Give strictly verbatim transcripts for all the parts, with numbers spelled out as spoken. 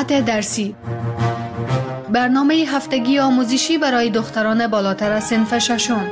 ساعت درسی، برنامه هفتگی آموزشی برای دختران بالاتر از صنف ششم.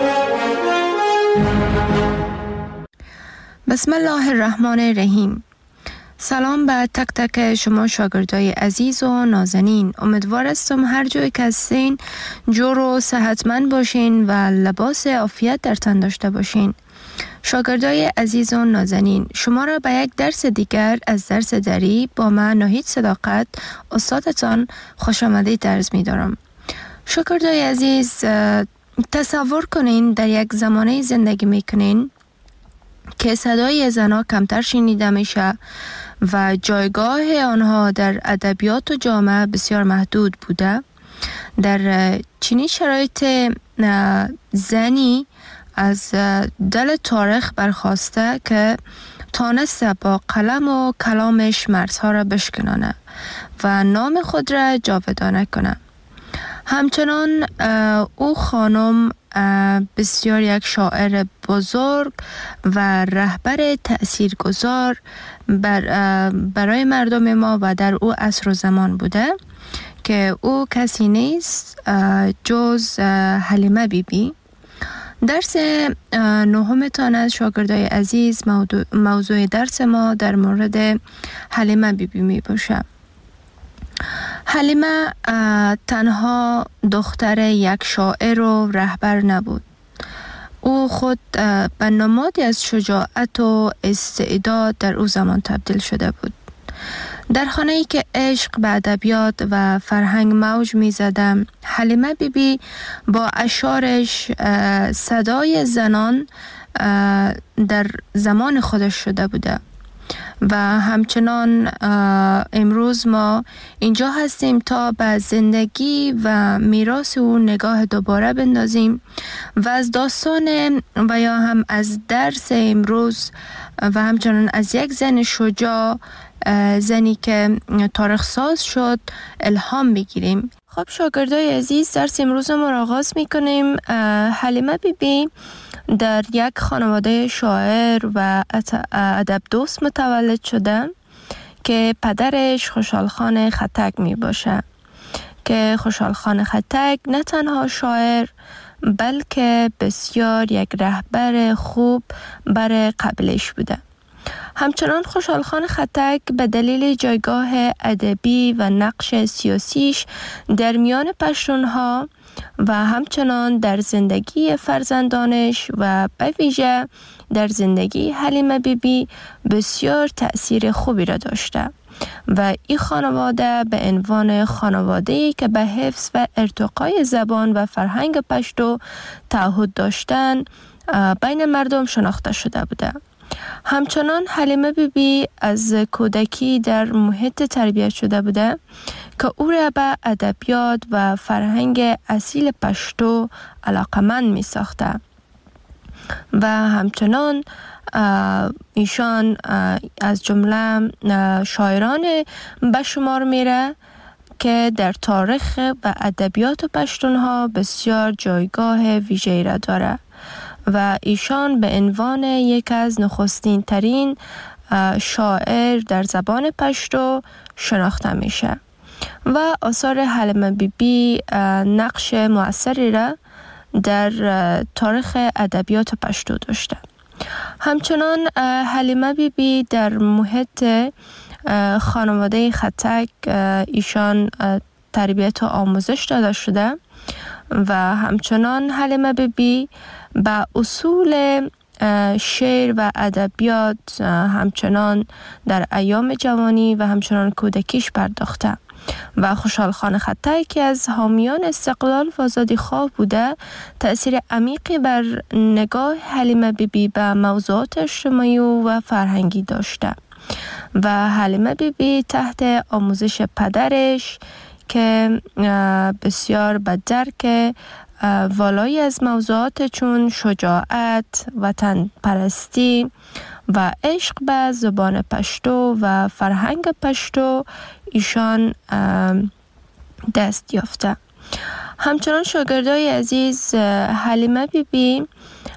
بسم الله الرحمن الرحیم. سلام به تک تک شما شاگردای عزیز و نازنین. امیدوار هستم هر جایی که هستین جور و صحتمند باشین و لباس عافیت در تن داشته باشین. شاگردای عزیز و نازنین، شما را به یک درس دیگر از درس دری با من ناهید صداقت استادتان خوش آمدید عرض می دارم. شاگردای عزیز، تصور کنین در یک زمانه زندگی می کنین که صدای زنها کمتر شنیده میشه و جایگاه آنها در ادبیات و جامعه بسیار محدود بوده. در چنین شرایط زنی از دل تاریخ برخواسته که تانسته با قلم و کلامش مرزها را بشکنانه و نام خود را جاودانه کنه. همچنان او خانم بسیار یک شاعر بزرگ و رهبر تأثیرگذار بر برای مردم ما و در او عصر و زمان بوده که او کسی نیست جز حلیمه بی بی. درس نهمتان از شاگردای عزیز، موضوع, موضوع درس ما در مورد حلیمه بی بی می باشه. حلیمه تنها دختر یک شاعر و رهبر نبود. او خود به نمادی از شجاعت و استعداد در او زمان تبدیل شده بود. در خانه‌ای که عشق به ادبیات و فرهنگ موج می‌زد، حلیمه بی بی با اشعارش صدای زنان در زمان خودش شده بوده و همچنان امروز ما اینجا هستیم تا به زندگی و میراث او نگاه دوباره بندازیم و از داستان و یا هم از درس امروز و همچنان از یک زن شجاع، زنی که تاریخ ساز شد، الهام بگیریم. خب شاگردای عزیز، درس امروز ما را آغاز میکنیم. حلیمه بی بی در یک خانواده شاعر و ادب دوست متولد شده که پدرش خوشحال خان خطک می باشه که خوشحال خان خطک نه تنها شاعر بلکه بسیار یک رهبر خوب برای قبیله‌اش بوده. همچنان خوشحال خان خطک به دلیل جایگاه ادبی و نقش سیاسیش در میان پشتونها و همچنان در زندگی فرزندانش و به ویژه در زندگی حلیمه بی بی بسیار تأثیر خوبی را داشته و این خانواده به عنوان خانواده‌ای که به حفظ و ارتقای زبان و فرهنگ پشتو تعهد داشتن بین مردم شناخته شده بوده. همچنان حلیمه بی بی از کودکی در محیط تربیت شده بوده که او را به ادبیات و فرهنگ اصیل پشتو علاقمند می ساخته و همچنان ایشان از جمله شاعران به شمار میره که در تاریخ و ادبیات پشتونها بسیار جایگاه ویژه‌ای را داره و ایشان به عنوان یک از نخستین ترین شاعر در زبان پشتو شناخته میشه و آثار حلیمه بی بی نقش مؤثری را در تاریخ ادبیات پشتو داشته. همچنان حلیمه بی بی در محیط خانواده خطک ایشان تربیت و آموزش داده شده و همچنان حلیمه بی بی به اصول شعر و ادبیات همچنان در ایام جوانی و همچنان کودکیش پرداخته و خوشحال خان خطک که از حامیان استقلال و آزادی خواه بوده تأثیر عمیقی بر نگاه حلیمه بی بی به موضوعات اجتماعی و فرهنگی داشته و حلیمه بی بی تحت آموزش پدرش که بسیار به درک والایی از موضوعات چون شجاعت، وطن پرستی و عشق به زبان پشتو و فرهنگ پشتو ایشان دست یافته. همچنان شاگردای عزیز، حلیمه بی بی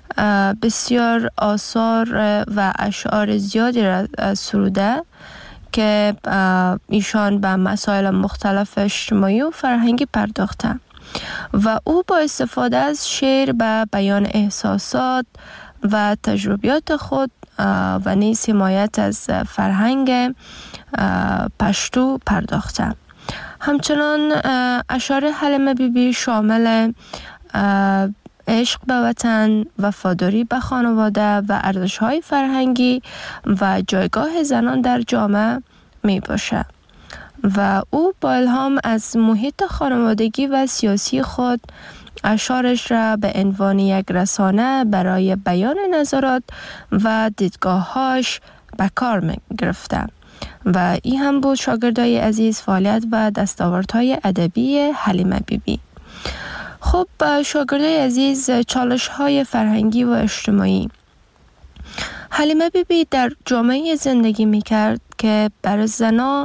بسیار آثار و اشعار زیادی را سروده که ایشان به مسائل مختلف اجتماعی و فرهنگی پرداخته و او با استفاده از شعر به بیان احساسات و تجربیات خود و نیز حمایت از فرهنگ پشتو پرداخته. همچنان اشعار حلیمه بی بی شامل عشق به وطن، وفاداری به خانواده و ارزش‌های فرهنگی و جایگاه زنان در جامعه می باشه و او با الهام از محیط خانوادگی و سیاسی خود اشعارش را به عنوان یک رسانه برای بیان نظرات و دیدگاه‌هاش به کار می گرفته و این هم بود شاگردای عزیز فعالیت و دستاوردهای ادبی حلیمه بی بی. خب شاگردای عزیز، چالش های فرهنگی و اجتماعی. حلیمه بی بی در جامعه زندگی می کرد که برای زنها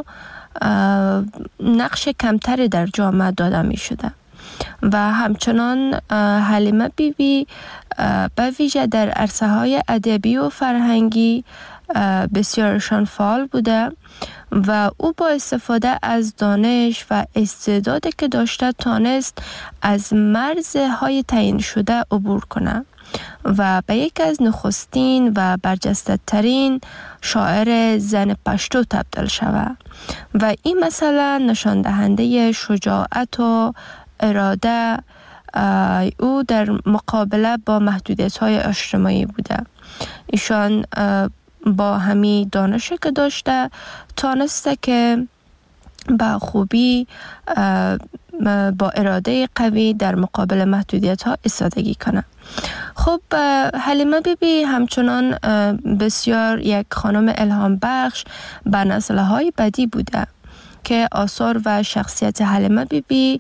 نقش کمتری در جامعه داده می شده و همچنان حلیمه بی بی به ویژه در عرصه های ادبی و فرهنگی بسیارشان فعال بوده و او با استفاده از دانش و استعدادی که داشته تانست از مرزهای تعیین شده عبور کنه و به یک از نخستین و برجسته ترین شاعر زن پشتو تبدیل شود و این مثلا نشان دهنده شجاعت و اراده او در مقابله با محدودیت‌های اجتماعی بوده. ایشان با همین دانشی که داشته تانسته که با خوبی با اراده قوی در مقابل محدودیت ها ایستادگی کنه. خب حلیمه بی بی همچنان بسیار یک خانم الهام بخش به نسل های بعدی بوده که آثار و شخصیت حلیمه بی بی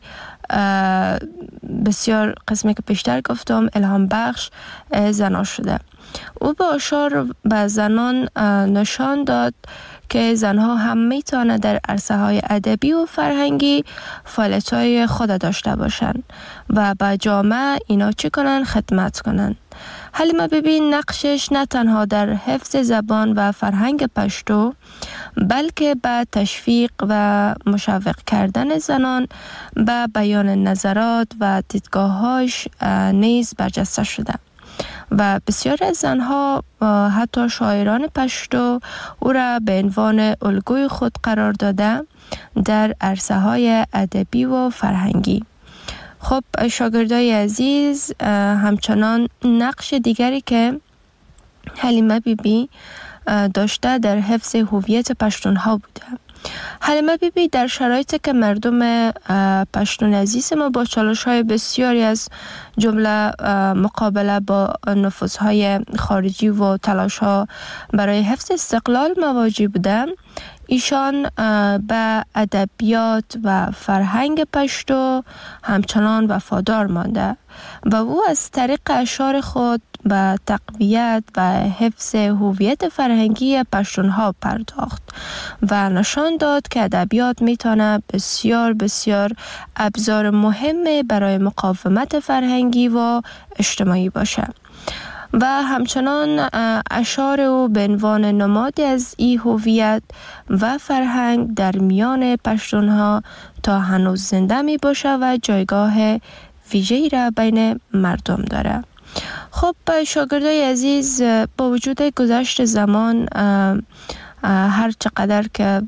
بسیار قسمی که پیشتر گفتم الهام بخش زنان شده. او با اشعار به زنان نشان داد که زنها هم میتونه در عرصه های ادبی و فرهنگی فعالیت های خود داشته باشند و به جامعه اینا چی کنن؟ خدمت کنن. حلیمه بی بی نقشش نه تنها در حفظ زبان و فرهنگ پشتو بلکه به تشویق و مشوق کردن زنان به بیان نظرات و دیدگاه‌هاش نیز برجسته شده و بسیار از زنها حتی شاعران پشتو او را به عنوان الگوی خود قرار داده در عرصه های ادبی و فرهنگی. خب شاگردای عزیز، همچنان نقش دیگری که حلیمه بی بی داشته در حفظ هویت پشتون ها بوده. حلیمه بی بی در شرایطی که مردم پشتون عزیز ما با چالش های بسیاری از جمله مقابله با نفوذهای خارجی و تلاش ها برای حفظ استقلال مواجه بودند، ایشان به ادبیات و فرهنگ پشتو همچنان وفادار مانده و او از طریق اشعار خود به تقویت و حفظ هویت فرهنگی پشتونها پرداخت و نشان داد که ادبیات میتونه بسیار بسیار ابزار مهم برای مقاومت فرهنگی و اجتماعی باشه و همچنان اشعار او به عنوان نمادی از این هویت و فرهنگ در میان پشتونها تا هنوز زنده می باشه و جایگاه ویژه‌ای را بین مردم داره. خب شاگردای عزیز، با وجود گذشت زمان، هر چقدر که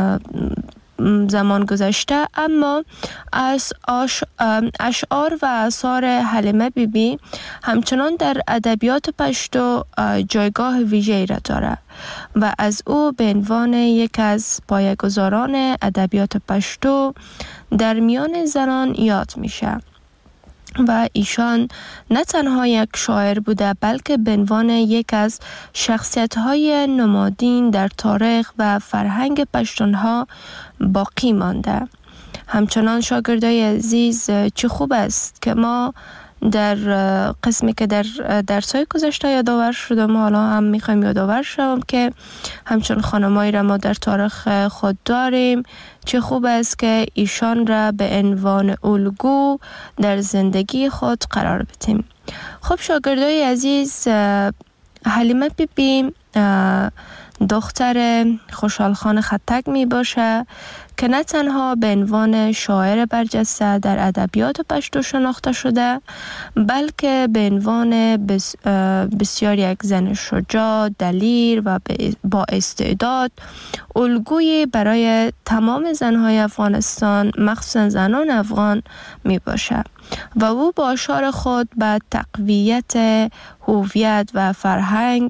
زمان گذشته، اما از اشعار و آثار حلیمه بی بی همچنان در ادبیات پشتو جایگاه ویژه‌ای را دارد و از او به عنوان یک از پایه‌گذاران ادبیات پشتو در میان زنان یاد میشه و ایشان نه تنها یک شاعر بوده بلکه به عنوان یک از شخصیت‌های نمادین در تاریخ و فرهنگ پشتونها باقی مانده. همچنان شاگردای عزیز، چه خوب است که ما در قسمی که در درس‌های گذشته یادآور شدم، حالا هم میخوایم یادآور شوم که همچون خانمایی را ما در تاریخ خود داریم. چه خوب است که ایشان را به عنوان الگو در زندگی خود قرار بدیم. خب شاگردای عزیز، حلیمه بی بی دختر خوشحال خان خطک می باشه که نه تنها به عنوان شاعر برجسته در ادبیات پشتو شناخته شده، بلکه به عنوان بس بسیار یک زن شجاع، دلیر و با استعداد، الگویی برای تمام زنهای افغانستان، مخصوصا زنان افغان می باشه و او با اشعار خود به تقویت هویت و فرهنگ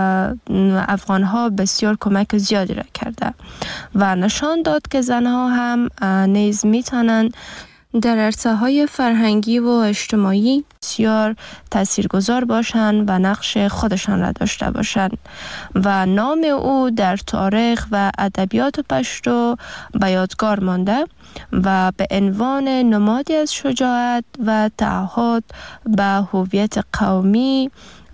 افغانها بسیار کمک زیادی را کرده و نشان داد که زنها هم نیز میتونند در عرصه‌های فرهنگی و اجتماعی بسیار تاثیرگذار باشند و نقش خودشان را داشته باشند و نام او در تاریخ و ادبیات پشتو به یادگار مانده و به عنوان نمادی از شجاعت و تعهد به هویت قومی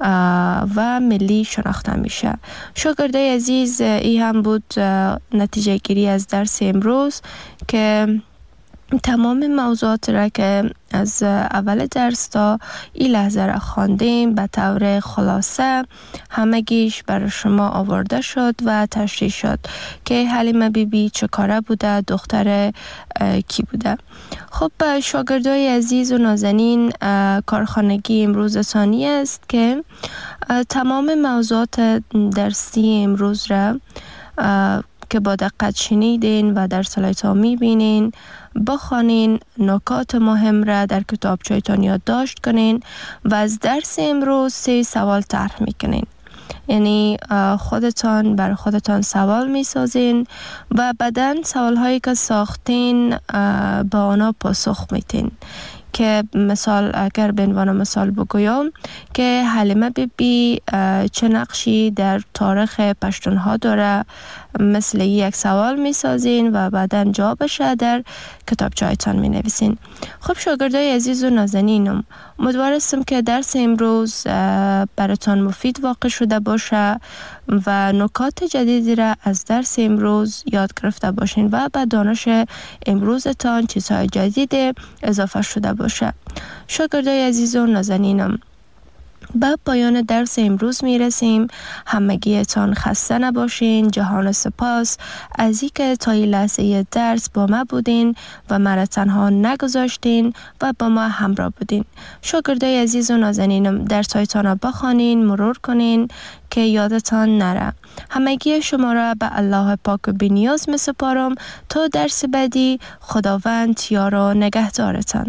و ملی شناخته میشه. شاگردای عزیز، ای هم بود نتیجه گیری از درس امروز که تمام موضوعات را که از اول درس تا این لحظه را خواندیم به طور خلاصه همگیش برای شما آورده شد و تشریح شد که حلیمه بی بی چه کاره بوده، دختر کی بوده. خب شاگردای عزیز و نازنین، کارخانگی امروز ثانی است که تمام موضوعات درسی امروز را که با دقت شنیدین و در سلایت ها میبینین بخوانین، نکات مهم را در کتابچه‌تان یادداشت کنین و از درس امروز سه سوال طرح میکنین. یعنی خودتان بر خودتان سوال میسازین و بعداً سوال هایی که ساختین با آنها پاسخ میتین. که مثال اگر به عنوان مثال بگویم که حلیمه بی بی چه نقشی در تاریخ پشتونها داره، مثل یک سوال می سازین و بعدا جوابش در کتابچه‌تان می نویسین. خب شاگردای عزیز و نازنینم، امیدوارم که درس امروز براتان مفید واقع شده باشه و نکات جدیدی را از درس امروز یاد گرفته باشین و به دانش امروزتان چیزهای جدید اضافه شده باشه. شاگردای عزیز و نازنینم، به پایان درس امروز می رسیم. همگیتان خسته نباشین. جهان سپاس از اینکه تا این لحظه درس با ما بودین و مرا تنها نگذاشتین و با ما همراه بودین. شاگردای عزیز و نازنینم، درس‌هایتان را بخوانین، مرور کنین که یادتان نره. همگی شما را به الله پاک و بی‌نیاز می سپارم تا درس بعدی. خداوند یار و نگهدارتان.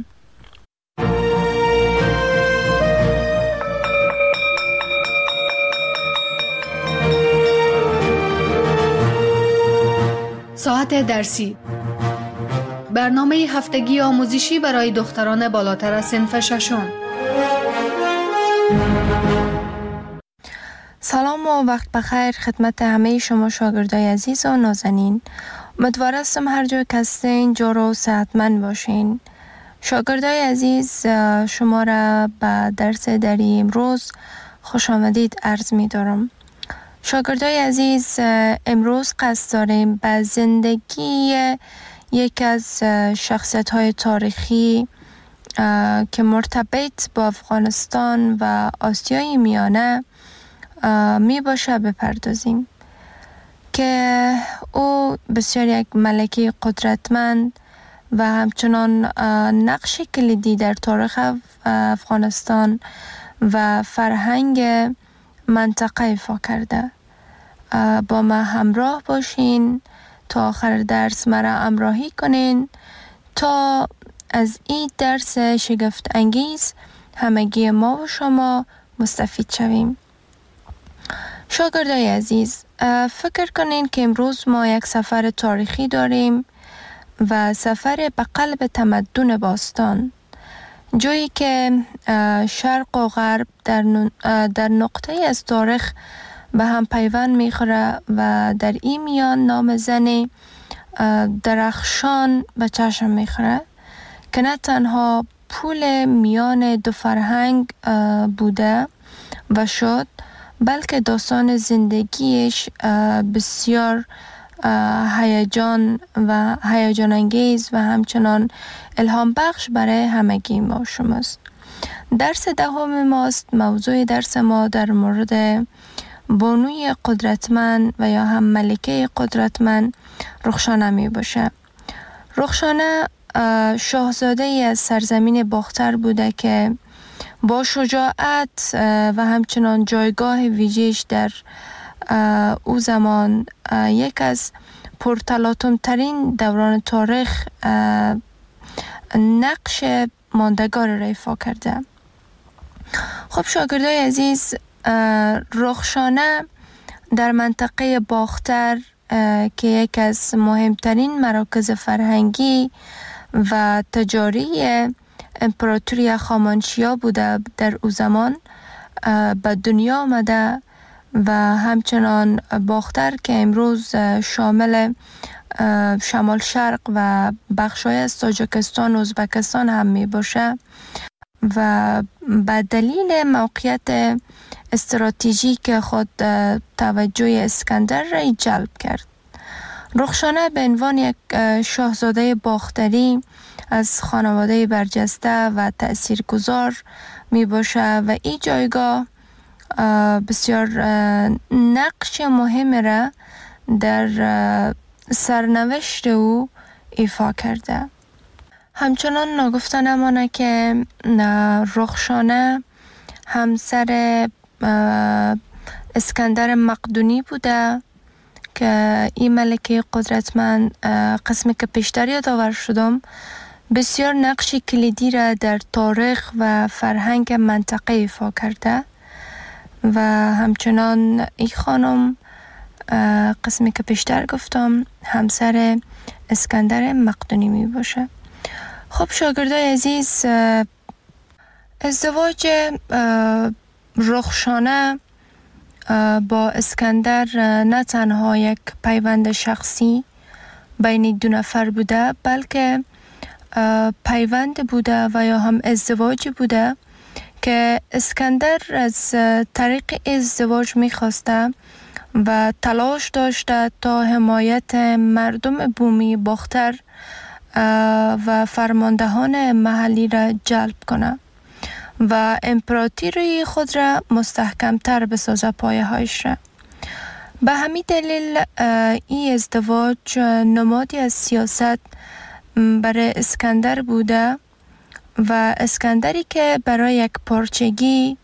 ساعت درسی، برنامه هفتگی آموزشی برای دختران بالاتر از صنف ششم. سلام و وقت بخیر خدمت همه شما شاگردای عزیز و نازنین. امیدوارم هر جای که هستین جور و صحتمند باشین. شاگردای عزیز، شما را به درس دری امروز خوش آمدید عرض می دارم. شاگردای عزیز، امروز قصد داریم به زندگی یک از شخصیت های تاریخی که مرتبط با افغانستان و آسیای میانه می باشه بپردازیم که او بسیار یک ملکه قدرتمند و همچنان نقش کلیدی در تاریخ افغانستان و فرهنگ منطقه ایفا کرده. با ما همراه باشین تا آخر درس مرا همراهی کنین تا از این درس شگفت انگیز همگی ما و شما مستفید شویم. شاگردای عزیز، فکر کنین که امروز ما یک سفر تاریخی داریم و سفر به قلب تمدن باستان، جایی که شرق و غرب در, در نقطه از تاریخ به هم پیوند میخوره و در این میان نام زنی درخشان به چشم میخوره که نه تنها پول میان دو فرهنگ بوده و شد، بلکه داستان زندگیش بسیار هیجان و هیجان انگیز و همچنان الهام بخش برای همگی ما شماست. درس دهم ماست. موضوع درس ما در مورد بانوی قدرتمند و یا هم ملکه قدرتمند رخشانه می باشه. رخشانه شاهزاده ای از سرزمین باختر بوده که با شجاعت و همچنان جایگاه ویژه‌اش در او زمان یک از پرتلاطم ترین دوران تاریخ نقش ماندگار را ایفا کرده. خب شاگردای عزیز، رخشانه در منطقه باختر که یک از مهمترین مراکز فرهنگی و تجاری امپراتوری هخامنشیا بوده در او زمان به دنیا آمده و همچنان باختر که امروز شامل شمال شرق و بخشای از تاجیکستان و ازبکستان هم می باشه و به دلیل موقعیت استراتژیک خود توجه اسکندر را جلب کرد. رخشانه به عنوان یک شاهزاده باختری از خانواده برجسته و تأثیرگذار می باشه و این جایگاه بسیار نقش مهم را در سرنوشت او ایفا کرده. همچنان ناگفته نمانه که رخشانه همسر اسکندر مقدونی بوده که این ملکه قدرتمند، قسمی که پیشتر یادآور شدم، بسیار نقش کلیدی را در تاریخ و فرهنگ منطقه ایفا کرده و همچنان این خانم قسمی که پیشتر گفتم همسر اسکندر مقدونی می باشه. خب شاگردای عزیز، ازدواج رخشانه با اسکندر نه تنها یک پیوند شخصی بین دو نفر بوده، بلکه پیوند بوده و یا هم ازدواج بوده که اسکندر از طریق ازدواج می‌خواسته و تلاش داشته تا حمایت مردم بومی باختر و فرماندهان محلی را جلب کنه و امپراتوری خود را مستحکمتر بسازه پایه هایش را. به همین دلیل این ازدواج نمادی از سیاست برای اسکندر بوده و اسکندری که برای یک پارچگی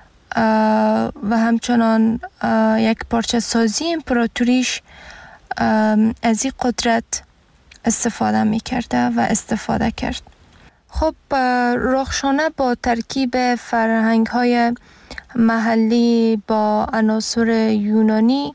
و همچنان یک پارچه سازی امپراتوریش از این قدرت استفاده می کرده و استفاده کرد. خب رخشانه با ترکیب فرهنگ های محلی با عناصر یونانی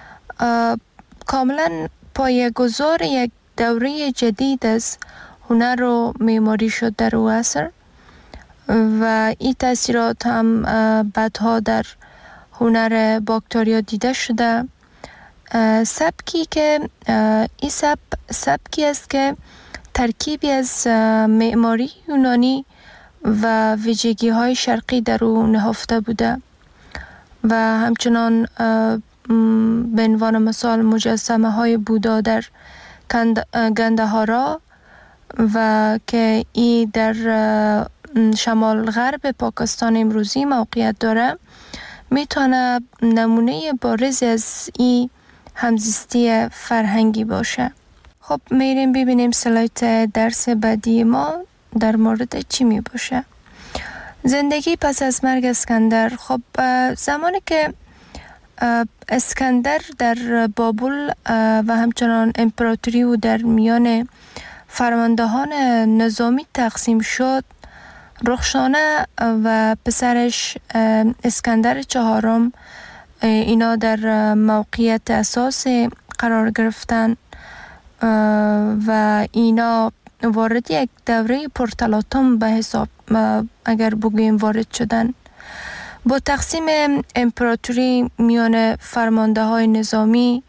کاملا پایه‌گذار یک دوره جدید از هنر و معماری شد در او عصر و این تاثیرات هم بعدها در هنر باکتریا دیده شده. سبکی که این سب سبکی است که ترکیبی از معماری یونانی و ویژگی های شرقی در او نهفته بوده و همچنان به عنوان مثال مجسمه های بودا در گندهارا و که ای در شمال غرب پاکستان امروزی موقعیت داره میتونه نمونه بارزی از این همزیستی فرهنگی باشه. خب میریم ببینیم سلایت درس بعدی ما در مورد چی می باشه. زندگی پس از مرگ اسکندر. خب زمانی که اسکندر در بابل و همچنان امپراتوری و در میان فرماندهان نظامی تقسیم شد، رخشانه و پسرش اسکندر چهارم اینا در موقعیت اساسی قرار گرفتن و اینا وارد یک دوره پرتلاطم به حساب اگر بگوییم وارد شدن. با تقسیم امپراتوری میان فرمانده های نظامی،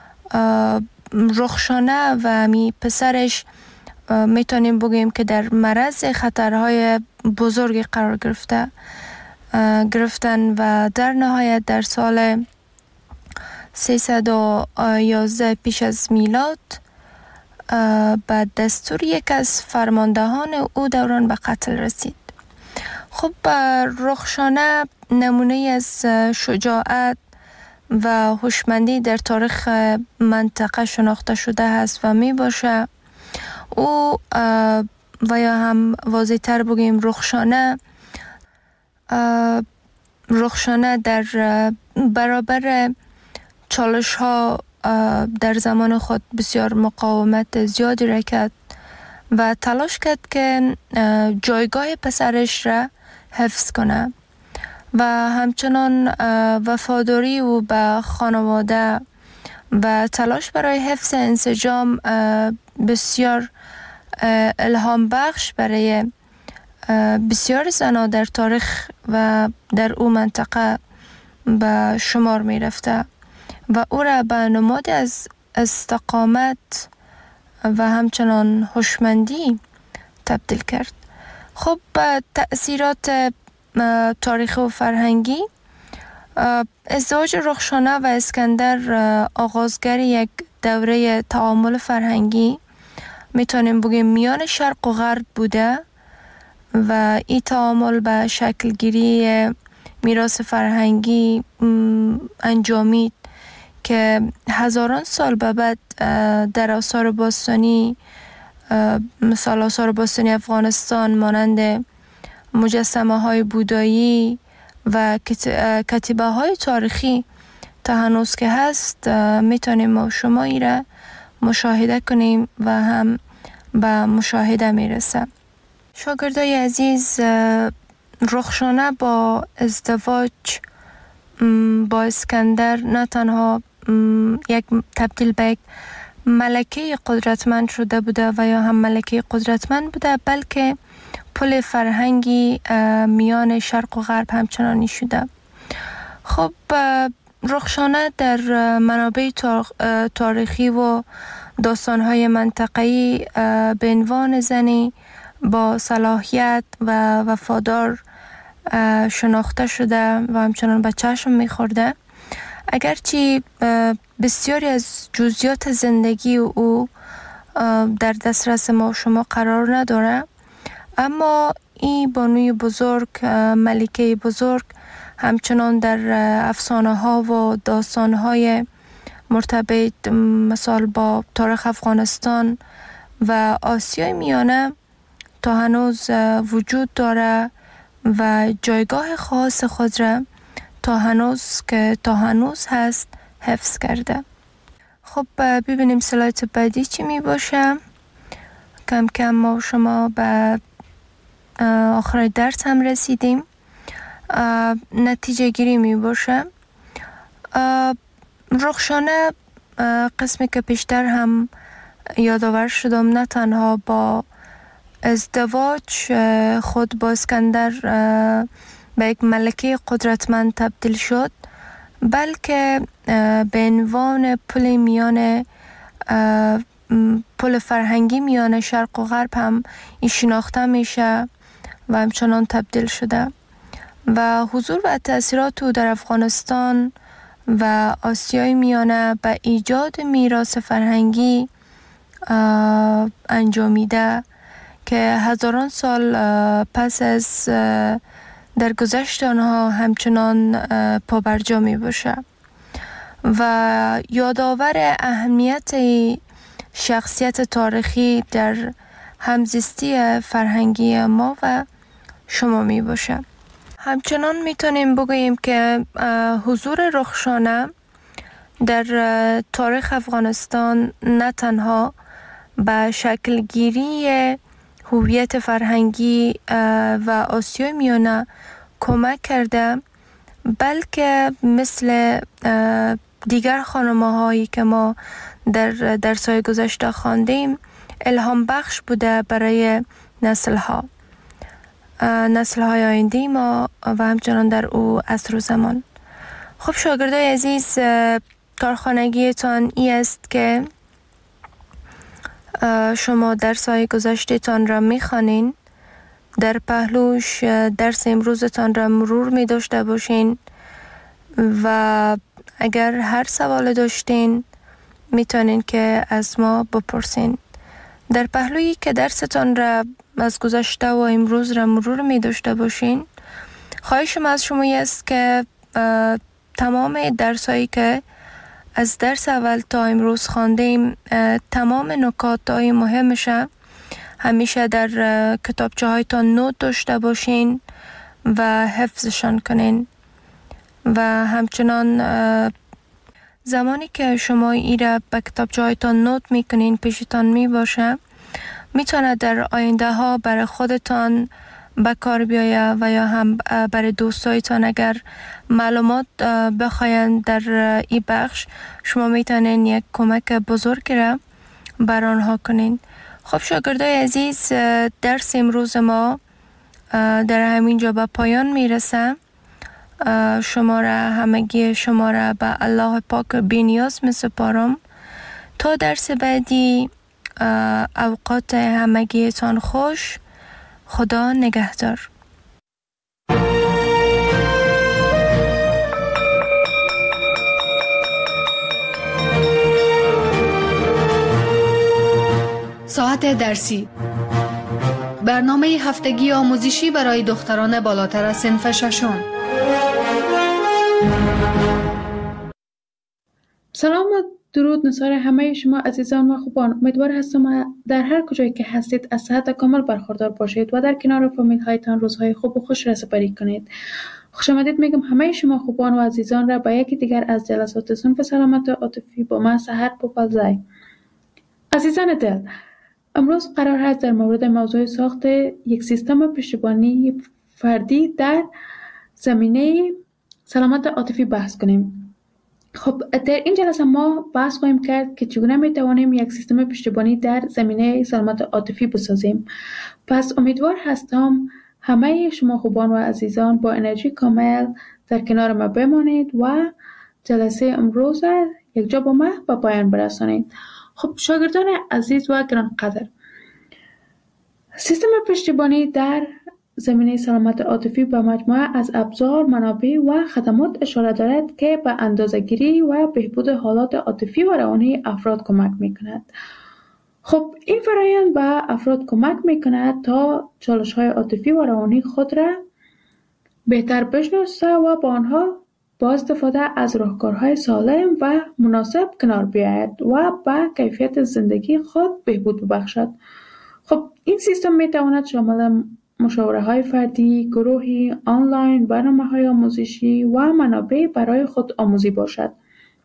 رخشانه و می پسرش میتونیم بگوییم که در معرض خطرهای بزرگی قرار گرفته گرفتن و در نهایت در سال سیصد و یازده پیش از میلاد بعد دستور یک از فرماندهان او دوران به قتل رسید. خب رخشانه نمونه از شجاعت و هوشمندی در تاریخ منطقه شناخته شده است و می باشه. او و یا هم واضح تر بگیم رخشانه رخشانه در برابر چالش ها در زمان خود بسیار مقاومت زیادی را کرد و تلاش کرد که جایگاه پسرش را حفظ کنه و همچنان وفاداری او به خانواده و تلاش برای حفظ انسجام بسیار الهام بخش برای بسیار زنان در تاریخ و در او منطقه به شمار می رفته و او را به نماد از استقامت و همچنان هوشمندی تبدیل کرد. خب تأثیرات تاریخی و فرهنگی، ازدواج رخشانه و اسکندر آغازگر یک دوره تعامل فرهنگی میتونیم بگیم میان شرق و غرب بوده و این تعامل به شکل گیری میراث فرهنگی انجامید که هزاران سال به بعد در آثار باستانی، مثال آثار باستانی افغانستان مانند مجسمه های بودایی و کتیبه های تاریخی تا هنوز که هست میتونیم ما شما ای را مشاهده کنیم و هم به مشاهده میرسه. شاگردای عزیز، رخشانه با ازدواج با اسکندر نه تنها یک تبدیل به یک ملکه قدرتمند شده بوده و یا هم ملکه قدرتمند بوده، بلکه پل فرهنگی میان شرق و غرب همچنانی شده. خب رخشانه در منابع تاریخی و داستان‌های منطقه‌ای به عنوان زنی با صلاحیت و وفادار شناخته شده و همچنان به چشم می‌خورده. اگرچه بسیاری از جزئیات زندگی او در دسترس ما شما قرار نداره، اما این بانوی بزرگ، ملکه بزرگ، همچنان در افسانه ها و داستان های مرتبط مثال با تاریخ افغانستان و آسیای میانه تا هنوز وجود داره و جایگاه خاص خود را تا هنوز که تا هنوز هست حفظ کرده. خب ببینیم سلایت بعدی چی می باشه. کم کم ما شما به آخر درس هم رسیدیم. نتیجه گیری می باشه. رخشانه قسمی که پیشتر هم یادآور شدم نه تنها با ازدواج خود با اسکندر به یک ملکه قدرتمند تبدیل شد، بلکه به عنوان پل میان پل فرهنگی میان شرق و غرب هم این شناخته میشه و همچنان تبدیل شده و حضور و تأثیرات او در افغانستان و آسیای میانه به ایجاد میراث فرهنگی انجامیده که هزاران سال پس از در گذشت آنها همچنان پابرجا می باشه و یادآور اهمیت شخصیت تاریخی در همزیستی فرهنگی ما و شما می باشه. همچنان میتونیم بگوییم که حضور رخشانه در تاریخ افغانستان نه تنها به شکل گیری هویت فرهنگی و آسیای میانه کمک کرده، بلکه مثل دیگر خانمه هایی که ما در درس‌های گذشته خواندیم الهام بخش بوده برای نسل ها نسل های آینده ما و همچنان در او عصر و زمان. خب شاگردای عزیز، کارخانگیتان ای است که شما درس‌های گذشته‌تان را می‌خوانین، در پهلوش درس امروزتان را مرور می داشته باشین و اگر هر سوال داشتین میتونین که از ما بپرسین. در پهلویی که درستان را از گذشته و امروز را مرور می داشته باشین، خواهشم از شما است که تمام درسایی که از درس اول تا امروز خواندیم، تمام نکاتای مهمش همیشه در کتابچه هایتان نوت داشته باشین و حفظشان کنین. و همچنان زمانی که شما ایره به کتابچه هایتان نوت میکنین پیشتان می باشه، میتونه در آینده ها برای خودتان به کار بیایه و یا هم برای دوستایتان اگر معلومات بخواین در این بخش، شما میتونین یک کمک بزرگ را بر آنها کنین. خب شاگردای عزیز، درس امروز ما در همین جا به پایان میرسه. شما را همگی شما را به الله پاک بی‌نیاز میسپارم. تا درس بعدی، اوقات همگیتان خوش. خدا نگهدار. ساعت درسی، برنامه هفتگی آموزشی برای دختران بالاتر از صنف ششم. سلام و درود نثار همه شما عزیزان و خوبان. امیدوار هستم در هر کجایی که هستید از صحت کامل برخوردار باشید و در کنار فامیل هایتان روزهای خوب و خوش را سپری کنید. خوش آمدید میگم همه شما خوبان و عزیزان را به یکی دیگر از جلسات صنف سلامت عاطفی با من سحر پوپلزای. عزیزان دل، امروز قرار هست در مورد موضوع ساخت یک سیستم پشتیبانی فردی در زمینه سلامت عاطفی بحث کنیم. خب در این جلسه ما بحث خواهیم کرد که چگونه می توانیم یک سیستم پشتیبانی در زمینه سلامت عاطفی بسازیم. پس امیدوار هستم همه شما خوبان و عزیزان با انرژی کامل در کنار ما بمانید و جلسه امروز یک جا با ما به پایان برسانید. خب شاگردان عزیز و گرانقدر، سیستم پشتیبانی در زمینه سلامت عاطفی به مجموعه از ابزار، منابع و خدمات اشاره دارد که به اندازه‌گیری و بهبود حالات عاطفی و روانی افراد کمک می‌کند. خب این فرآیند به افراد کمک می‌کند تا چالش‌های عاطفی و روانی خود را بهتر بشناسه و با آنها با استفاده از راهکارهای سالم و مناسب کنار بیاید و به کیفیت زندگی خود بهبود ببخشد. خب این سیستم می‌تواند شامل مشاوره‌های فردی، گروهی، آنلاین، برنامه‌های آموزشی و منابع برای خود آموزی باشد.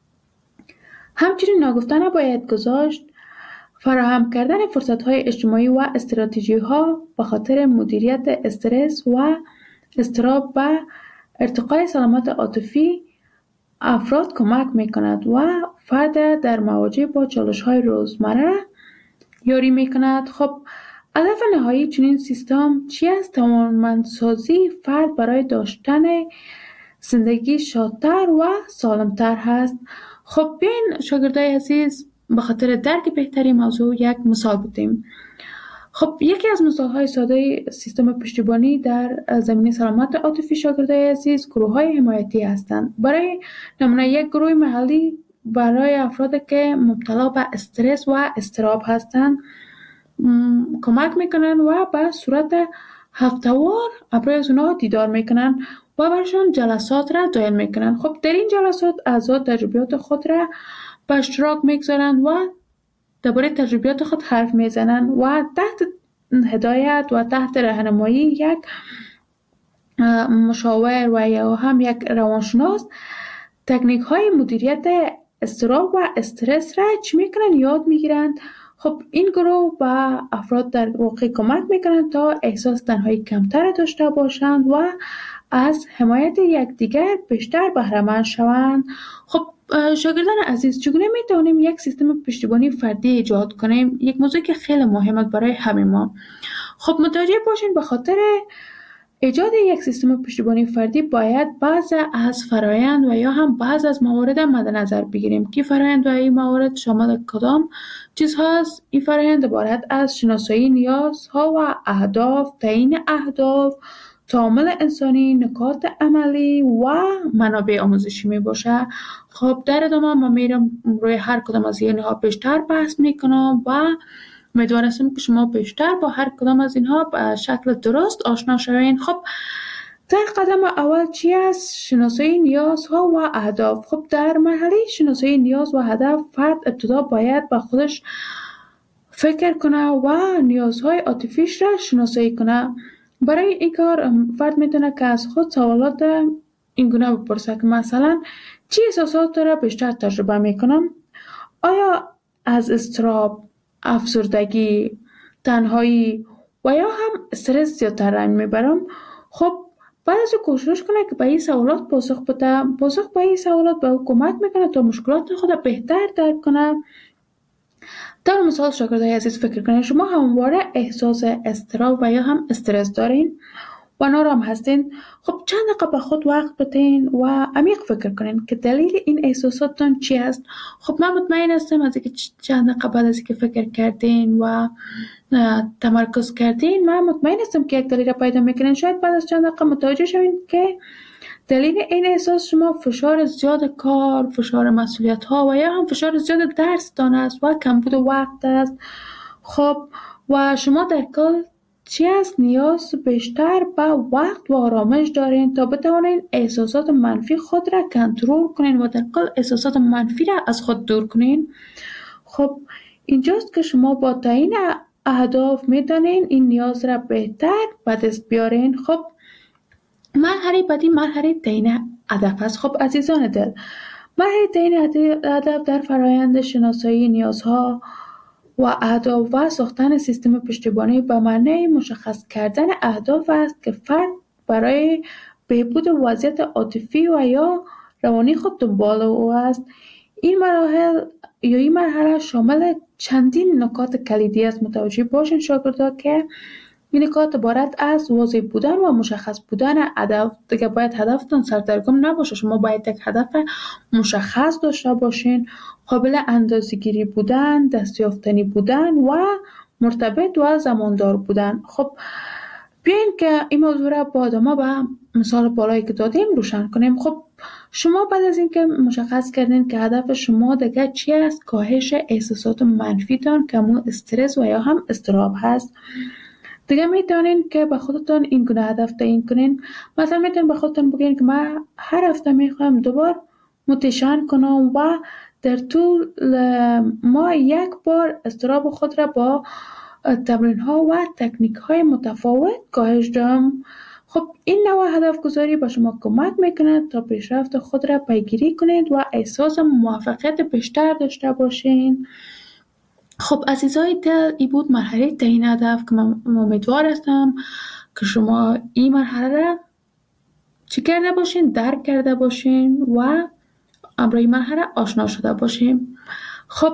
همچنین ناگفته نباید گذاشت فراهم کردن فرصت‌های اجتماعی و استراتژی‌ها به خاطر مدیریت استرس و اضطراب و ارتقای سلامت عاطفی افراد کمک می‌کند و فرد در مواجهه با چالش‌های روزمره یاری می‌کند. خب هدف نهایی چنین سیستم چی است؟ توانمندسازی فرد برای داشتن زندگی شادتر و سالمتر هست. خب بیاین شاگردای عزیز به خاطر درک بهتری موضوع یک مثال بدیم. خب یکی از مثال‌های ساده سیستم پشتیبانی در زمینه سلامت عاطفی شاگردای عزیز گروه‌های حمایتی هستند. برای نمونه یک گروه محلی برای افرادی که مبتلا به استرس و اضطراب هستند کمک میکنن و به صورت هفته‌وار برای اونها دیدار میکنن و برشان جلسات را دایر میکنن. خب در این جلسات اعضا تجربیات خود را به اشتراک میگذارن و درباره تجربیات خود حرف میزنن و تحت هدایت و تحت راهنمایی یک مشاور و یا هم یک روانشناس تکنیک های مدیریت اضطراب و استرس را چی میکنن یاد میگیرند. خب این گروه به افراد در واقع کمک میکنند تا احساس تنهایی کمتر داشته باشند و از حمایت یکدیگر بیشتر بهره مند شوند. خب شاگردان عزیز، چگونه میتونیم یک سیستم پشتیبانی فردی ایجاد کنیم؟ یک موضوع که خیلی مهمه برای همه ما. خب متوجه باشین به خاطر ایجاد یک سیستم پشتیبانی فردی باید بعض از فرایند و یا هم بعض از موارد مد نظر بگیریم که فرایند و این موارد شامل کدام چیز هست. این فرایند عبارت از شناسایی نیازها و اهداف، تعیین اهداف، تعامل انسانی، نکات عملی و منابع آموزشی می باشه. خب در ادامه من میرم روی هر کدام از اینها بیشتر بحث میکنم و امیدوارم که شما بیشتر با هر کدام از اینها به شکل درست آشنا شوین. خب در قدم اول چی است؟ شناسایی نیازها و اهداف. خب در مرحله شناسایی نیاز و هدف فرد ابتدا باید به خودش فکر کنه و نیازهای عاطفیش را شناسایی کنه. برای این کار فرد میتونه که از خود سوالات این گونه بپرسه که مثلا چی احساسات را بیشتر تجربه میکنم؟ آیا از اضطراب، افسردگی، تنهایی و یا هم استرس زیادتر رنج میبرم؟ خب بعد از کوشش کنه که به این سوالات پاسخ بده. پاسخ به این سوالات به او کمک میکنه تا مشکلات خود را بهتر درک کنه. در مثال شاگردای عزیز فکر کنید شما همواره احساس اضطراب و یا هم استرس دارین و نارام هستین. خب چند دقیقه به خود وقت بدین و عمیق فکر کنین که دلیل این احساساتتان چی است. خب من مطمئن هستم از اینکه چند دقیقه بعد از اینکه فکر کردین و تمرکز کردین، من مطمئن هستم که یک دلیل را پیدا میکنین. شاید بعد از چند دقیقه متوجه شوین که دلیل این احساس شما فشار زیاد کار، فشار مسئولیت ها و یا هم فشار زیاد درس دان است و کمبود وقت است. خب و شما در کل چی است؟ نیاز بیشتر به وقت و آرامش دارین تا بتوانین احساسات منفی خود را کنترل کنین و در کل احساسات منفی را از خود دور کنین. خب اینجاست که شما با تعیین اهداف میتونین این نیاز را بهتر به دست بیارین. خب مرحله بعدی مرحله تعیین هدف است. خب عزیزان دل، مرحله تعیین هدف در فرایند شناسایی نیازها و اهداف و ساختن سیستم پشتیبانی به معنی مشخص کردن اهداف است که فرد برای بهبود وضعیت عاطفی و یا روانی خود دنبال او است. این مراحل یا این مرحله شامل چندین نکات کلیدی است. متوجه باشین شاگردا که این نکات عبارت از واضح بودن و مشخص بودن هدف. دیگه باید هدفتون سردرگم نباشه. شما باید یک هدف مشخص داشته باشین، قابل اندازه‌گیری بودن، دستیافتنی بودن و مرتبط و زماندار بودن. خب بیاین که این موضوع را با ادامه به مثال بالایی که دادیم روشن کنیم. خب شما بعد از اینکه مشخص کردین که هدف شما دیگه چی است، کاهش احساسات منفیتان که همون استرس و یا هم اضطراب هست، دیگه میتونین که به خودتون این گونه هدف تعیین کنین. مثلا میتونین به خودتون بگین که من هر هفته میخوام دوبار موتیشن کنم و در طول ما یک بار اضطراب خود را با تمرین ها و تکنیک های متفاوت کاهش دهم. خب این نوع هدف گذاری به شما کمک میکنه تا پیشرفت خود را پیگیری کنید و احساس موفقیت بیشتر داشته باشین. خب عزیزای دل، این بود مرحله تعیین هدف که من امیدوار هستم که شما این مرحله را چی کرده باشین، درک کرده باشین و امروی مرحله آشنا شده باشین. خب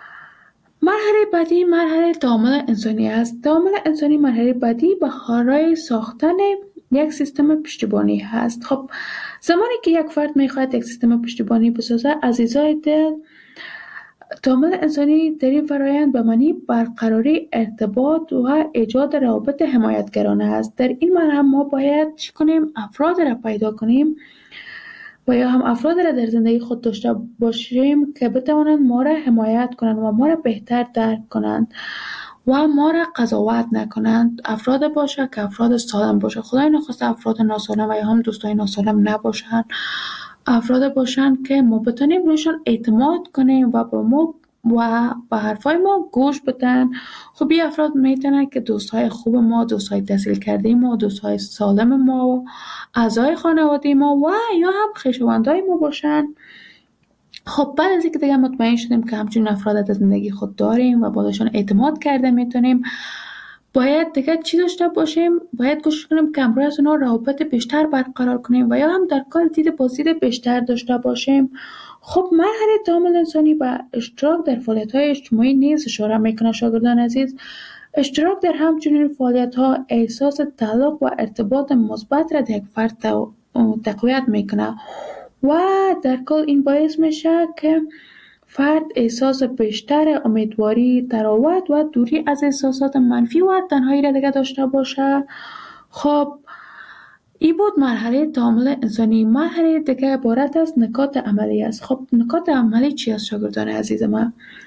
مرحله بعدی مرحله تعامل انسانی است. تعامل انسانی مرحله بعدی برای ساختن یک سیستم پشتیبانی هست. خب زمانی که یک فرد میخواهد یک سیستم پشتیبانی بسازه، عزیزای دل، تعامل انسانی در این فرایند به معنی برقراری ارتباط و ایجاد روابط حمایتگرانه است. در این مرحله ما باید چی کنیم؟ افراد را پیدا کنیم و یا هم افراد را در زندگی خود داشته باشیم که بتوانند ما را حمایت کنند و ما را بهتر درک کنند و ما را قضاوت نکنند. افراد باشه که افراد سالم باشه. خدای نخواسته افراد ناسالم و یا هم دوستای ناسالم نباشند. افراد باشند که ما بتونیم رویشان اعتماد کنیم و با ما و به حرفای ما گوش بدن. خب این افراد میتونن که دوستای خوب ما، دوستای تحصیل کرده ما، دوستای سالم ما، اعضای خانواده ما و یا هم خویشاوندای ما باشن. خب بعد از اینکه دیگه مطمئن شدیم که همچین افراد در زندگی خود داریم و باشون اعتماد کرده میتونیم، باید دیگه چی داشته باشیم؟ باید کوشش کنیم که همراه از اونا روابط بیشتر برقرار کنیم و یا هم در کل دید بازدید بیشتر داشته باشیم. خب مرحله تعامل انسانی با اشتراک در فعالیت‌های اجتماعی نیز اشاره میکنه شاگردان عزیز. اشتراک در همچنین فعالیت‌ها احساس تعلق و ارتباط مثبت را در یک فرد تقویت میکنه و در کل این باعث میشه که فرد احساس بیشتر امیدواری، تراوت و دوری از احساسات منفی و تنهایی را دیگه داشته باشه. خب این بود مرحله تعامل انسانی. مرحله دیگه عبارت از نکات عملی است. خب نکات عملی چی است شاگردان عزیز من؟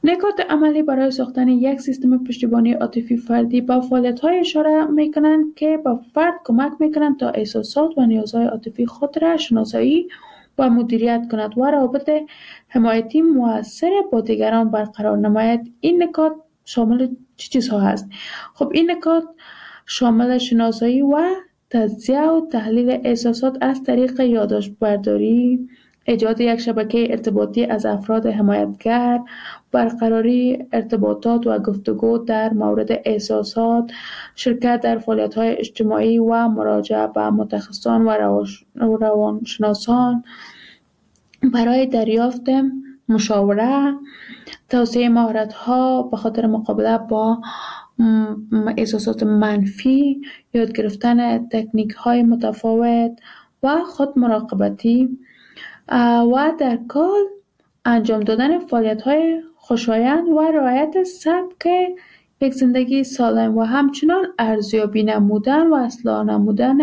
نکات عملی برای ساختن یک سیستم پشتیبانی عاطفی فردی با فعالیت‌های اشاره می‌کنند که با فرد کمک می‌کنند تا احساسات و نیازهای عاطفی خود را شناسایی و مدیریت کند و روابط حمایتی مؤثر با دیگران برقرار نماید. این نکات شامل چه چیزها هست؟ خب این نکات شامل شناسایی و تجزیه و تحلیل احساسات از طریق یادداشت برداری، ایجاد یک شبکه ارتباطی از افراد حمایتگر، برقراری ارتباطات و گفتگو در مورد احساسات، شرکت در فعالیت‌های اجتماعی و مراجعه به متخصصان و روانشناسان برای دریافت مشاوره، توسعه مهارت‌ها به خاطر مقابله با احساسات منفی، یاد گرفتن تکنیک‌های متفاوت و خود مراقبتی و در کل انجام دادن فعالیت‌های خوشایند و رعایت سبک یک زندگی سالم و همچنان ارزیابی نمودن و اصلاح نمودن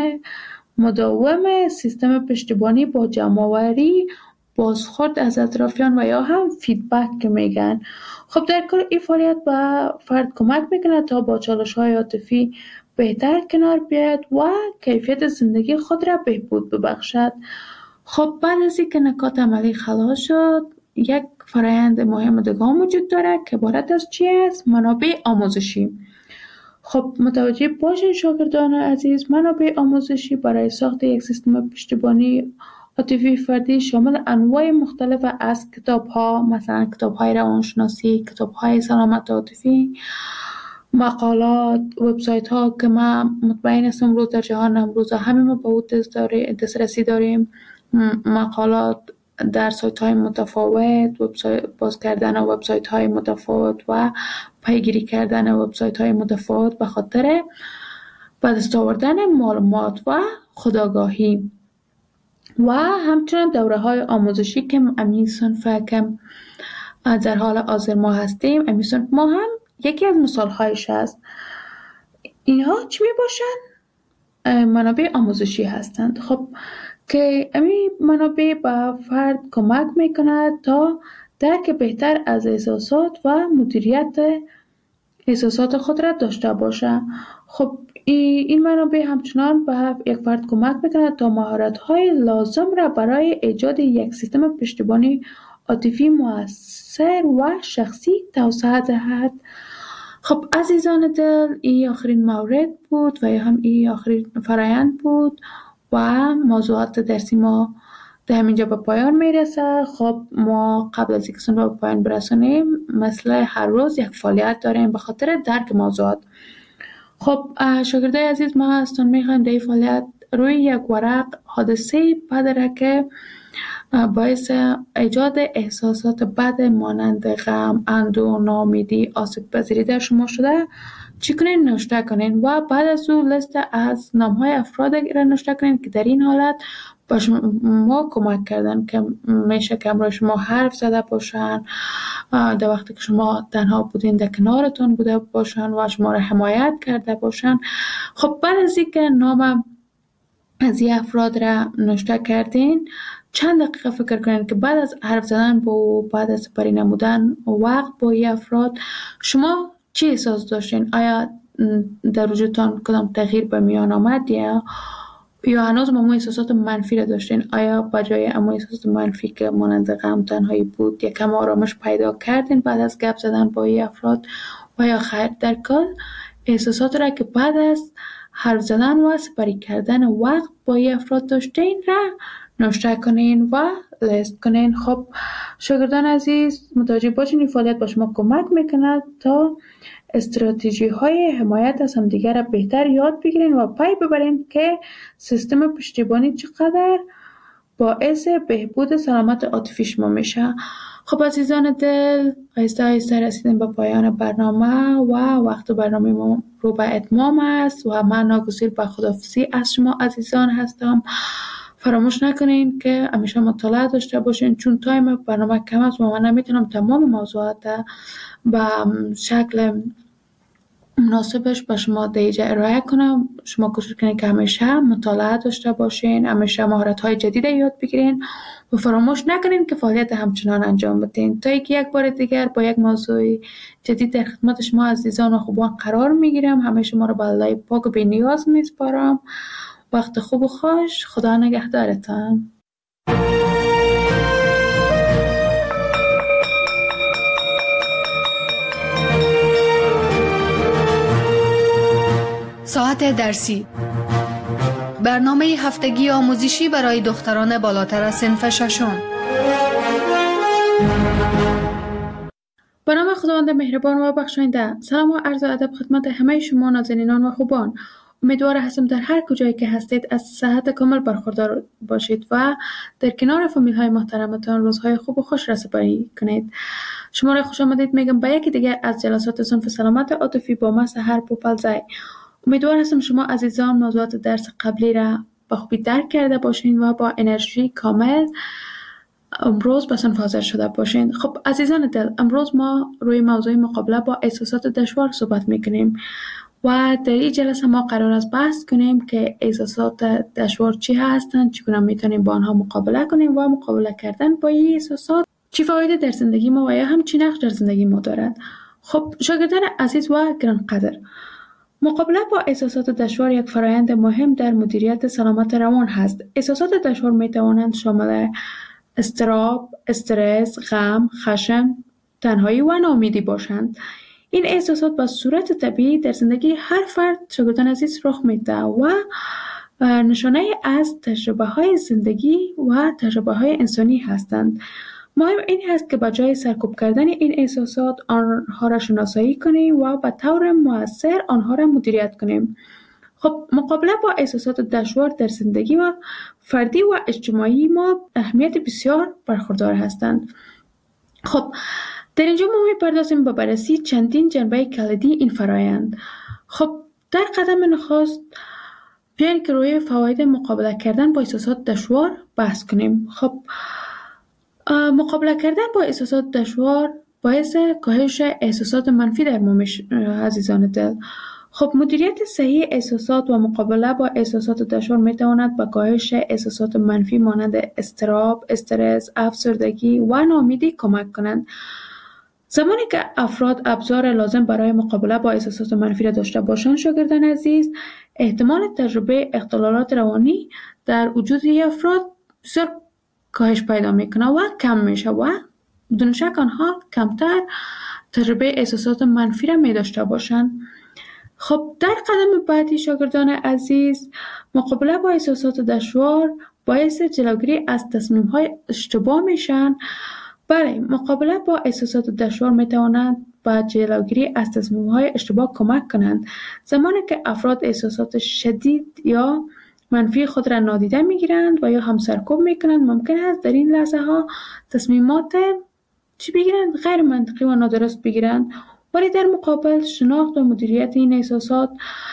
مداوم سیستم پشتیبانی با جمع‌آوری بازخورد از اطرافیان و یا هم فیدبک که میگن. خب در کل این فعالیت به فرد کمک میکنه تا با چالش‌های عاطفی بهتر کنار بیاید و کیفیت زندگی خود را بهبود ببخشد. خب بعد از اینکه نکات عملی خلاص شد، یک فرایند مهم دیگه وجود داره که عبارت از چی است؟ منابع آموزشی. خب متوجه باشین شاگردان عزیز، منابع آموزشی برای ساخت یک سیستم پشتیبانی عاطفی فردی شامل انواع مختلف از کتاب‌ها، مثلا کتاب‌های روانشناسی، کتاب‌های سلامت عاطفی، مقالات، وبسایت‌ها که ما مطمئن هستم امروز در جهان امروز همه ما به دسترسی داریم، مقالات در سایت‌های متفاوت، وبسایت باز کردن وبسایت‌های متفاوت و پیگیری کردن وبسایت‌های متفاوت به خاطر به دست آوردن معلومات و خودآگاهی و همچنین دوره‌های آموزشی که امی صنف که در حال حاضر ما هستیم، امی صنف ما هم یکی از مثال‌هایش است. اینها چی میباشند؟ منابع آموزشی هستند. خب که امی منابع به فرد کمک میکند تا درک بهتر از احساسات و مدیریت احساسات خود را داشته باشه. خب این منابع همچنان به یک فرد کمک میکند تا مهارت‌های لازم را برای ایجاد یک سیستم پشتیبانی عاطفی مؤثر و شخصی توسعه دهد. خب عزیزان دل، این آخرین مورد بود و یا هم این آخرین فرایند بود و موضوعات درسی ما در همینجا به پایان میرسه. خب ما قبل از اینکه سن رو به پایان برسونیم مثل هر روز یک فعالیت داریم به خاطر درک موضوعات. خب شاگردای عزیز، ما هستون میخوایم در این فعالیت روی یک ورق حادثه بدره که باعث ایجاد احساسات بد مانند غم، اندوه، ناامیدی، آسیب پذیری در شما شده چی کنین؟ نوشته کنین و بعد از او لیست از نام‌های افراد را نوشته کنین که در این حالت با شما کمک کردن، که میشه که امروز شما حرف زده باشن در وقتی که شما تنها بودین، در کنارتون بوده باشن و شما را حمایت کرده باشن. خب بعد از اینکه نام از این افراد را نوشته کردین، چند دقیقه فکر کنین که بعد از حرف زدن با بعد از سپری نمودن وقت با این افراد شما چی احساس داشتین؟ آیا در وجودتان کدام تغییر به میان آمد یا یا هنوز ما احساسات منفی را داشتین؟ آیا بجای اما احساسات منفی که مانند غم، تنهایی بود یکم آرامش پیدا کردین بعد از گپ زدن با این افراد و یا خیر؟ در کل احساسات را که بعد از حرف زدن و سپری کردن وقت با این افراد داشتین را نوشته کنین و لیست کنین. خب شاگردان عزیز، متوجه باشین این فعالیت با شما کمک میکنه تا استراتژی های حمایت از همدیگر را بهتر یاد بگیرین و پی ببرین که سیستم پشتیبانی چقدر باعث بهبود سلامت عاطفی شما میشه. خب عزیزان دل، آهسته آهسته رسیدیم به پایان برنامه و وقت برنامه ما رو به اتمام است و من ناگزیر به خداحافظی از شما عزیزان هستم. فراموش نکنین که همیشه مطالعه داشته باشین، چون تایم برنامه کم است و من نمیتونم تمام موضوعات به شکل مناسبش به شما دیجا ارائه کنم. شما کوشش کنید که همیشه مطالعه داشته باشین، همیشه مهارت های جدید یاد بگیرین و فراموش نکنین که فعالیت همچنان انجام بدین تا اینکه یک بار دیگر با یک موضوع جدید در خدمت شما عزیزان و خوبان قرار میگیرم. همه شما رو به الله پاک و بی‌نیاز میسپارم. وقت خوب و خوش. خدا نگهدارتان. ساعت درسی، برنامه هفتگی آموزشی برای دختران بالاتر از صنف ششم. به نام خداوند مهربان و بخشاینده. سلام و عرض ادب خدمت همه شما نازنینان و خوبان. امیدوار هستم در هر کجایی که هستید از صحت کامل برخوردار باشید و در کنار فامیل های محترمتان روزهای خوب و خوش را سپری کنید. شما را خوش آمدید میگم به یکی دیگر از جلسات صنف سلامت عاطفی با من سحر پوپلزای. امیدوار هستم شما عزیزان موضوعات درس قبلی را به خوبی درک کرده باشین و با انرژی کامل امروز به صنف حاضر شده باشین. خب عزیزان دل، امروز ما روی موضوع مقابله با احساسات دشوار صحبت میکنیم و در این جلسه ما قرار است بحث کنیم که احساسات دشوار چی هستند، چگونه میتونیم با آنها مقابله کنیم و مقابله کردن با این احساسات چی فایده در زندگی ما و یا هم چی نقش در زندگی ما دارد. خب شاگردان عزیز و گرانقدر، مقابله با احساسات دشوار یک فرآیند مهم در مدیریت سلامت روان هست. احساسات دشوار می توانند شامل اضطراب، استرس، غم، خشم، تنهایی و ناامیدی باشند. این احساسات به صورت طبیعی در زندگی هر فرد شاگردان عزیز رخ میده و نشانه از تجربه های زندگی و تجربه های انسانی هستند. مهم این هست که به جای سرکوب کردن این احساسات آنها را شناسایی کنیم و به طور مؤثر آنها را مدیریت کنیم. خب مقابله با احساسات دشوار در زندگی و فردی و اجتماعی ما اهمیت بسیار برخوردار هستند. خب در اینجا ما می‌پردازیم به بررسی چندین جنبه کلیدی این فرایند. خب در قدم نخست بیاین که روی فواید مقابله کردن با احساسات دشوار بحث کنیم. خب مقابله کردن با احساسات دشوار باعث کاهش احساسات منفی در ما میشه عزیزان دل. خب مدیریت صحیح احساسات و مقابله با احساسات دشوار میتواند به کاهش احساسات منفی مانند اضطراب، استرس، افسردگی و ناامیدی کمک کنند. زمانی که افراد ابزار لازم برای مقابله با احساسات منفی را داشته باشند شاگردان عزیز، احتمال تجربه اختلالات روانی در وجود افراد بسیار کاهش پیدا میکنه و کم میشه و بدون شک آنها کمتر تجربه احساسات منفی را می داشته باشند. خب در قدم بعدی شاگردان عزیز، مقابله با احساسات دشوار باعث جلوگیری از تصمیم های اشتباه میشن. بله، مقابله با احساسات دشوار میتوانند با جلوگیری از تصمیم های اشتباه کمک کنند. زمانی که افراد احساسات شدید یا منفی خود را نادیده میگیرند و یا هم سرکوب میکنند، ممکن است در این لحظه ها تصمیمات چی بگیرند؟ غیر منطقی و نادرست بگیرند. ولی در مقابل شناخت و مدیریت این احساسات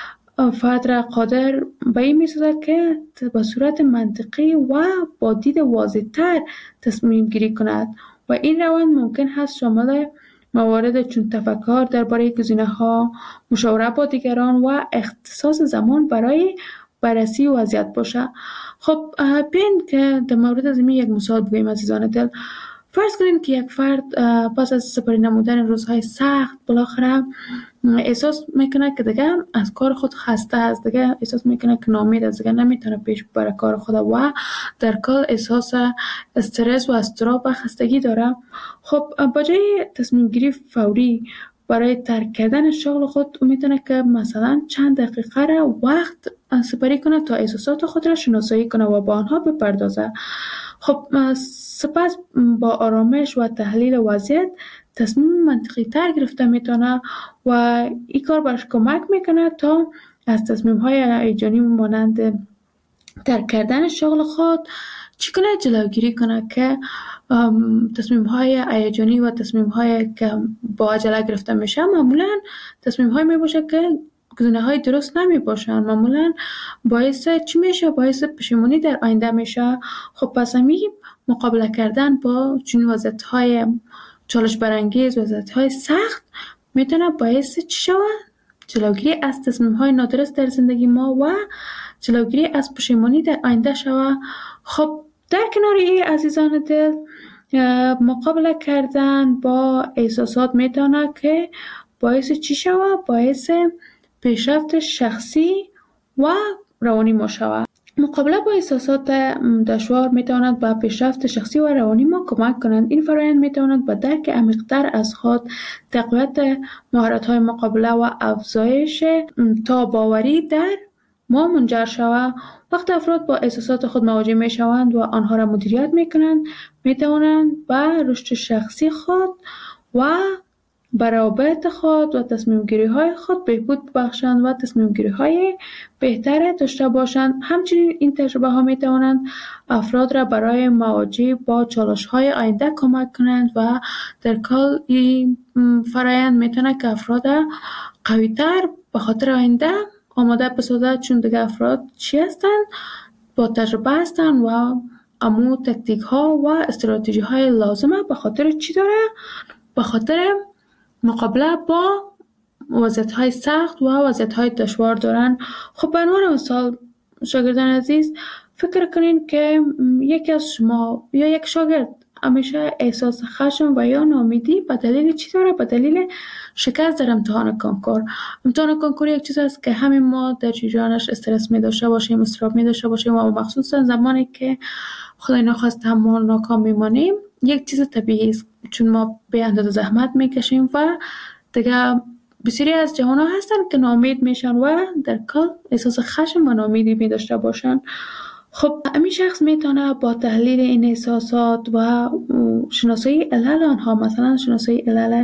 فرد را قادر به این می‌سازد که به صورت منطقی و با دید واضح‌تر تصمیم گیری کند و این روند ممکن است شامل موارد چون تفکر درباره گزینه‌ها، مشاوره با دیگران و اختصاص زمان برای بررسی وضعیت باشه. خب بیاین که در مورد از این یک مثال بگوییم عزیزان دل. فرض کنیم که یک فرد پس از سپری نمودن روزهای سخت بالاخره احساس میکنه که دیگه از کار خود خسته است، دیگه احساس میکنه که ناامید است، دیگه نمیتونه پیش ببره کار خود و در کل احساس استرس و اضطراب و خستگی داره. خب با جای تصمیم گیری فوری برای ترک کردن شغل خود او میتونه که مثلا چند دقیقه را وقت سپری کنه تا احساسات خود را شناسایی کنه و با آنها بپردازه. خب سپس با آرامش و تحلیل وضعیت تصمیم منطقی تر گرفته میتونه و این کار برش کمک میکنه تا از تصمیم های هیجانی مانند ترک کردن شغل خود چگونه جلوگیری کنه که تصمیم های هیجانی و تصمیم های که با عجله گرفته میشه معمولا تصمیم های میباشه که گزینه های درست نمی باشن، معمولا باعث چی میشه؟ باعث پشیمانی در آینده میشه. خب پس همی مقابله کردن با چون وضعیت های چالش برانگیز، وضعیت های سخت میتونه باعث چی شود؟ جلوگیری از تصمیم‌های نادرست در زندگی ما و جلوگیری از پشیمانی در آینده شود. خب در کنار این عزیزان دل، مقابله کردن با احساسات میتونه که باعث چی شود؟ باعث پیشرفت شخصی و روانی ما شود. مقابله با احساسات دشوار میتواند به پیشرفت شخصی و روانی ما کمک کنند. این فرآیند میتواند به درک عمیق‌تر از خود، تقویت مهارت‌های مقابله و افزایش تاب‌آوری در ما منجر شود. وقتی افراد با احساسات خود مواجه میشوند و آنها را مدیریت میکنند، میتوانند به رشد شخصی خود و به روابط خود و تصمیم گیری های خود بهبود ببخشند و تصمیم گیری های بهتر داشته باشند. همچنین این تجربه ها می توانند افراد را برای مواجهه با چالش های آینده کمک کنند و در کل این فرآیند می تواند که افراد قوی تر به خاطر آینده آماده بسازد، چون دیگه افراد چی هستند؟ با تجربه هستند و امو تکتیک ها و استراتژی های لازمه به خاطر چی داره؟ به خاطر مقابله با وضعیت‌های سخت و وضعیت‌های دشوار دارن. خب به عنوان مثال شاگردان عزیز، فکر کنین که یکی از شما یا یک شاگرد همیشه احساس خشم و یا ناامیدی به دلیل چی داره؟ به دلیل شکست در امتحان کنکور. امتحان کنکور یک چیز است که همین ما در جریانش استرس می داشته باشیم، اضطراب می داشته باشیم و مخصوصا زمانی که خدای نخواست ما ناکام میمانیم، یک چیز طبیعی است، چون ما به اندازه زحمت میکشیم و دیگه بسیاری از جوان ها هستن که ناامید میشن و در کل احساس خشم و ناامیدی می داشته باشن. خب همین شخص میتونه با تحلیل این احساسات و شناسایی علل آنها، مثلا شناسایی علل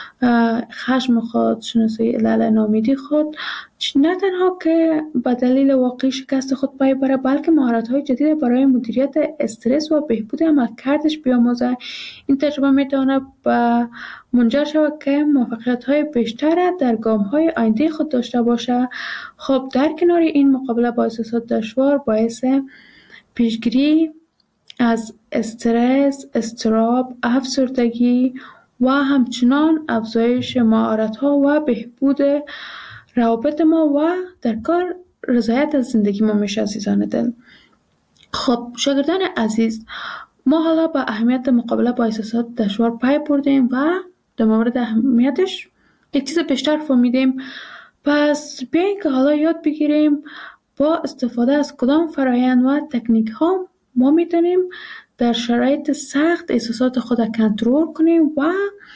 خشم خود، شناسایی علل ناامیدی خود، نه تنها که به دلیل واقعی شکست خود پای بره، بلکه مهارت‌های جدید برای مدیریت استرس و بهبود عملکردش بیاموزه. این تجربه میتونه به منجر شود که موفقیت‌های بیشتر در گام‌های آینده خود داشته باشه. خب در کنار این، مقابله با احساسات دشوار باعث پیشگیری از استرس، اضطراب، افسردگی و همچنان افزایش مهارت‌ها و بهبود روابط ما و در کار رضایت از زندگی ما میشه عزیزان دل. خب شاگردان عزیز، ما حالا با اهمیت مقابله با احساسات دشوار پی بردیم و در مورد اهمیتش یک چیز بیشتر فهمیدیم. پس بیایید که حالا یاد بگیریم با استفاده از کدام فرآیند و تکنیک ها ما میتونیم در شرایط سخت احساسات خود کنترل کنیم و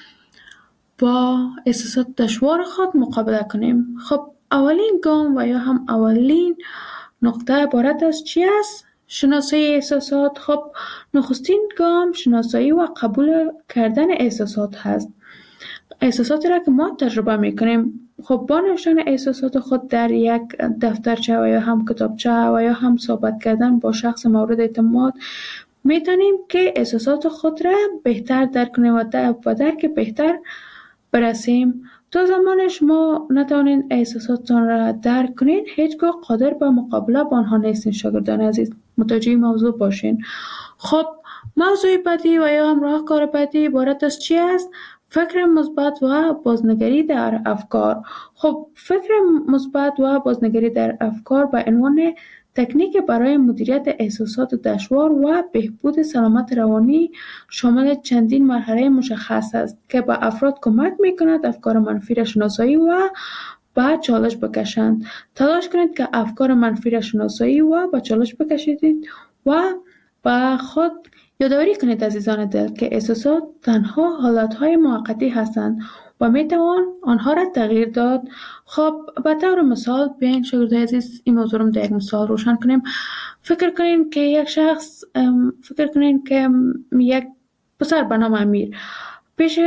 با احساسات دشوار خود مقابله کنیم. خب اولین گام و یا هم اولین نقطه عبارت از چی است؟ شناسایی احساسات. خب نخستین گام شناسایی و قبول کردن احساسات هست. احساساتی را که ما تجربه میکنیم، خب با نوشتن احساسات خود در یک دفترچه و یا هم کتابچه و یا هم صحبت کردن با شخص مورد اعتماد میتونیم که احساسات خود را بهتر درک کنیم و درک بهتر برسیم. تا زمان شما نتوانید احساساتتان را درک کنید، هیچگاه قادر به مقابله با آنها نیستین. شاگردان عزیز متوجه موضوع باشین. خب موضوع بعدی و یا هم راهکار بعدی عبارت از چی است؟ فکر مثبت و بازنگری در افکار. خب فکر مثبت و بازنگری در افکار به عنوان تکنیک برای مدیریت احساسات دشوار و بهبود سلامت روانی شامل چندین مرحله مشخص است که به افراد کمک می‌کند افکار منفی را شناسایی و به چالش بکشند. تلاش کنید که افکار منفی را شناسایی و به چالش بکشید و به خود یادآوری کنید عزیزان دل که احساسات تنها حالتهای موقتی هستند و میتوان آنها را تغییر داد. خب به طور مثال بیاین شاگردان عزیز این موضوع رو در یک مثال روشن کنیم. فکر کنین که یک شخص فکر کنین که یک پسر به نام امیر پیش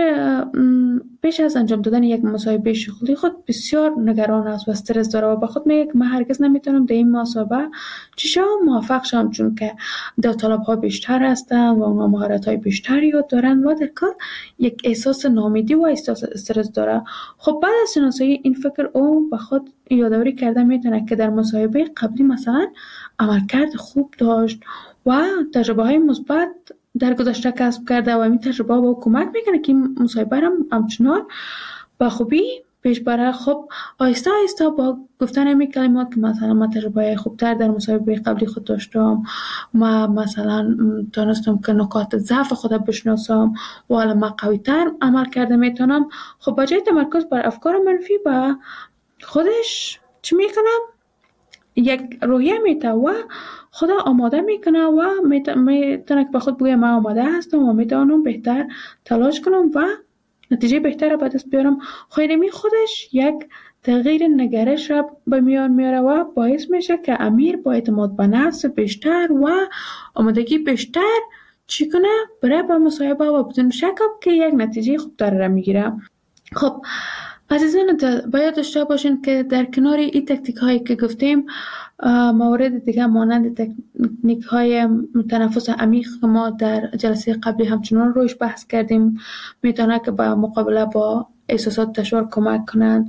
پیش از انجام دادن یک مصاحبه شغلی خود بسیار نگران است و استرس داره و به خود میگه من هرگز نمیتونم در این مصاحبه چی شم موفق شم، چون که داوطلب ها بیشتر هستن و اونا مهارت های بیشتری یاد دارن و در کار یک احساس ناامیدی و احساس استرس داره. خب بعد از شناسایی این فکر او به خود یادآوری کرده میتونه که در مصاحبه قبلی مثلا عملکرد خوب داشت و تجربه های مثبت در گذشته کسب کرده و این تجربه با کمک میکنه که این مصاحبه را همچنان با خوبی پیش بره. خب آهسته آهسته با گفتن همین کلمات که مثلا من تجربه خوبتر در مصاحبه قبلی خود داشتم، ما مثلا تونستم که نکات ضعف خود بشناسم و حالا ما قویتر عمل کرده میتونم. خب با جای تمرکز بر افکار منفی با خودش چی میکنم؟ یک روحیه میته و خدا آماده میکنه و میتونه که به خود بگه من آماده هستم و میتونم بهتر تلاش کنم و نتیجه بهتر به دست بیارم. خیلی خودش یک تغییر نگرش را به میان میاره و باعث میشه که امیر با اعتماد به نفس بیشتر و آمادگی بیشتر چی کنه؟ برای با مصاحبه و بدون شک که یک نتیجه خوبتر را میگیره. خب عزیزان دل، باید داشته باشین که در کنار این تکنیک هایی که گفتیم موارد دیگه مانند تکنیک های تنفس عمیق که ما در جلسه قبلی همچنان روش بحث کردیم میتونه که با مقابله با احساسات دشوار کمک کنند.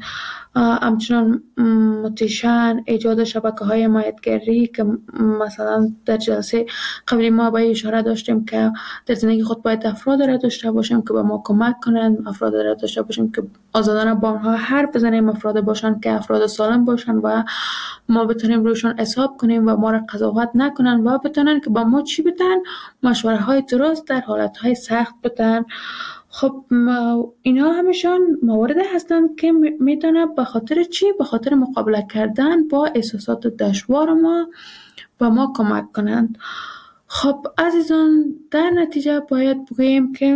همچنان موتیشن، ایجاد شبکه های حمایتگری که مثلا در جلسه قبلی ما به اشاره داشتیم که در زندگی خود باید افراد را داشته باشیم که به ما کمک کنند، افراد را داشته باشیم که آزادانه با آنها حرف بزنیم، افراد باشن که افراد سالم باشن و ما بتونیم روشان حساب کنیم و ما را قضاوت نکنن و بتونن که با ما چی بدن، مشوره های درست در حالت های سخت بدن. خب اینا همشان موارد هستند که میتونه به خاطر چی؟ به خاطر مقابله کردن با احساسات دشوار ما با ما کمک کنند. خب عزیزان در نتیجه باید بگوییم که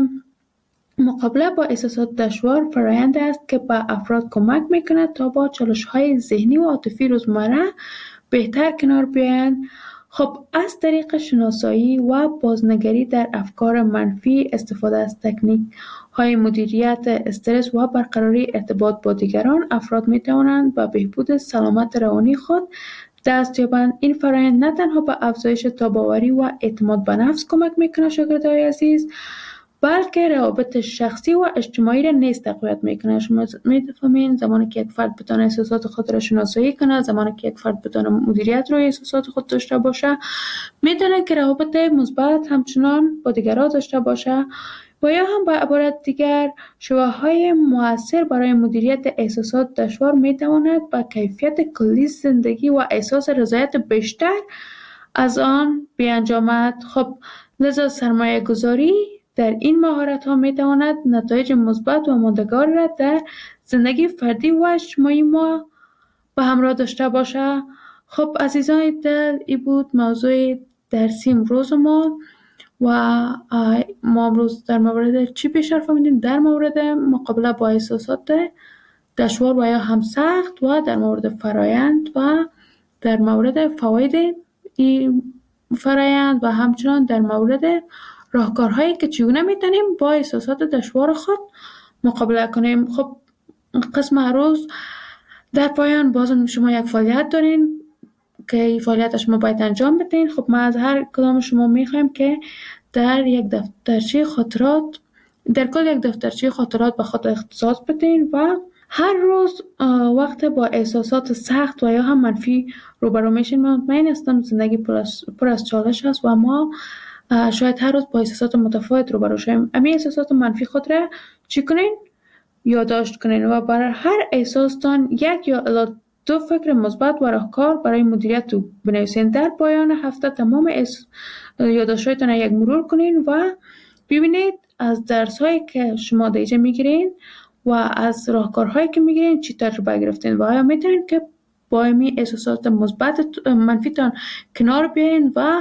مقابله با احساسات دشوار فرآیند است که به افراد کمک میکنه تا با چالش‌های ذهنی و عاطفی روزمره بهتر کنار بیایند. خب از طریق شناسایی و بازنگری در افکار منفی، استفاده از تکنیک های مدیریت استرس و برقراری ارتباط با دیگران، افراد می توانند به بهبود سلامت روانی خود دست یابند. این فرآیند نه تنها به افزایش تاباوری و اعتماد به نفس کمک میکنه شاگردای عزیز، بلکه روابط شخصی و اجتماعی را نیز تقویت میکنه. شما میفهمین زمانی که یک فرد بتونه احساسات خود را شناسایی کنه، زمانی که یک فرد بتونه مدیریت روی احساسات خود داشته باشه، میتونه که روابط مثبت همچنان با دیگران داشته باشه و یا هم به عبارت دیگر شواهدهای مؤثر برای مدیریت احساسات دشوار میتواند به کیفیت کلی زندگی و احساس رضایت بیشتر از آن بیانجامد. خب لذا سرمایه گذاری در این مهارت ها می تواند نتایج مثبت و ماندگار را در زندگی فردی و اجتماعی ما به همراه داشته باشه. خب عزیزان دل، این بود موضوع درسی امروز ما و ما امروز در مورد چی بیشتر فهمیدیم؟ در مورد مقابله با احساسات دشوار و یا هم سخت و در مورد فرایند و در مورد فواید این فرایند و همچنان در مورد راهکارهایی که چگونه میتونیم با احساسات دشوار خود مقابله کنیم. خب قسم روز در پایان بازم شما یک فعالیت دارین که این فعالیت شما باید انجام بدین. خب ما از هر کدام شما میخوایم که در یک دفترچه خاطرات در کل یک دفترچه خاطرات به خود اختصاص بدین و هر روز وقت با احساسات سخت و یا هم منفی روبرو میشین. من مطمئن هستم زندگی پر از, پر از چالش است و ما شاید هر روز با احساسات متفاوت روبرو شویم. امی احساسات منفی خود را چی کنین؟ یادداشت کنین و برای هر احساستان یک یا الی دو فکر مثبت و راهکار برای مدیریت رو بنویسین. در پایان هفته تمام یادداشت‌هایتان را یک مرور کنین و ببینید از درس‌هایی که شما دیجه میگیرین و از راهکارهایی که میگیرین چی تجربه گرفتین و آیا میتونین که با امی احساسات مثبت منفیتان کنار بیاین و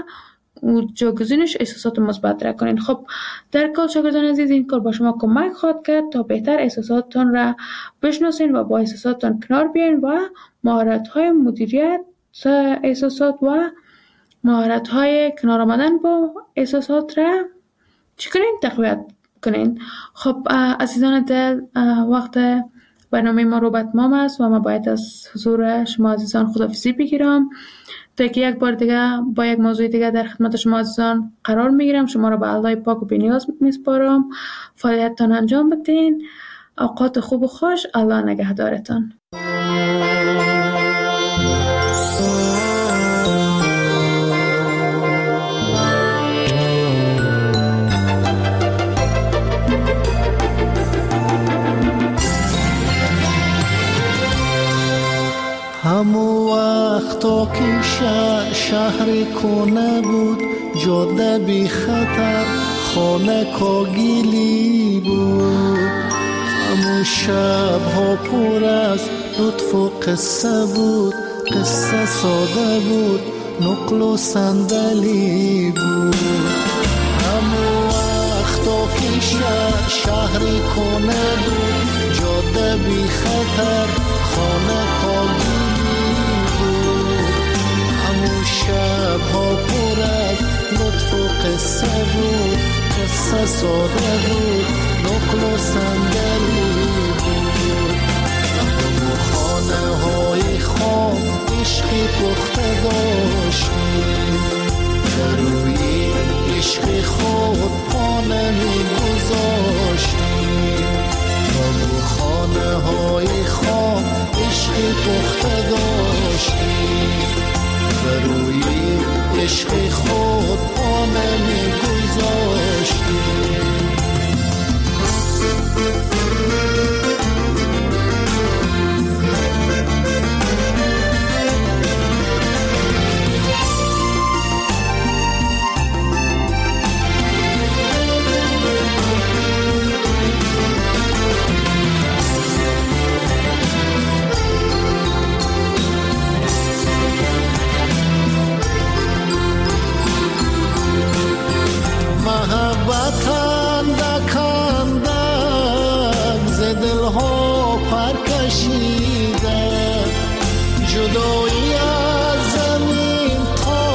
جاگزینش احساسات مثبت را کنین. خب در کل شاگردان عزیز، این کار با شما کمک خواهد کرد تا بهتر احساساتتان را بشناسین و با احساساتتان کنار بیاین و مهارت‌های مدیریت احساسات و مهارت‌های کنار آمدن با احساسات را چی کنین؟ تقویت کنین. خب عزیزان دل، وقت برنامه ما رو به اتمام است و ما باید از حضور شما عزیزان خداحافظی بگیرم تا که یک بار دیگه با یک موضوع دیگه در خدمت شما عزیزان قرار میگیرم. شما رو به الله پاک و بی‌نیاز میسپارم. فعالیتتان انجام بدین. اوقات خوب و خوش. الله نگهدارتان. کنه بود، جاده بی خطر، خانه کاگیلی بود. همون شب ها پر از لطف و قصه بود، قصه ساده بود، نقل و صندلی بود. همون وقتا که شهر شهری کنه بود، جاده بی خطر، خانه کاگیلی بود. همون شب ها پر از لطف و قصه بود، قصه ساده بود، نقل و صندلی بود. همون خانه های خام عشقی پخته داشتیم، در روی عشق خود پا نمی گذاشتیم. همون خانه های خام عشقی پخته داشتیم، در روی عشق خود پا نمی گذاشتیم. جدایی از زمین تا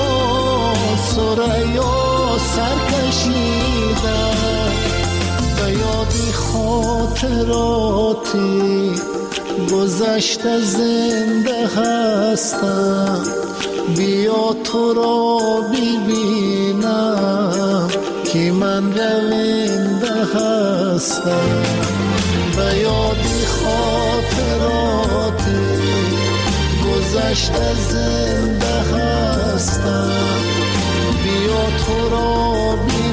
ثریا سر کشیده، به یادی خاطراتی گذشته زنده هستم. بیا تو را ببینم که من رونده هستم. به یادی خاطراتی گذشته زنده هستم. بیا تو را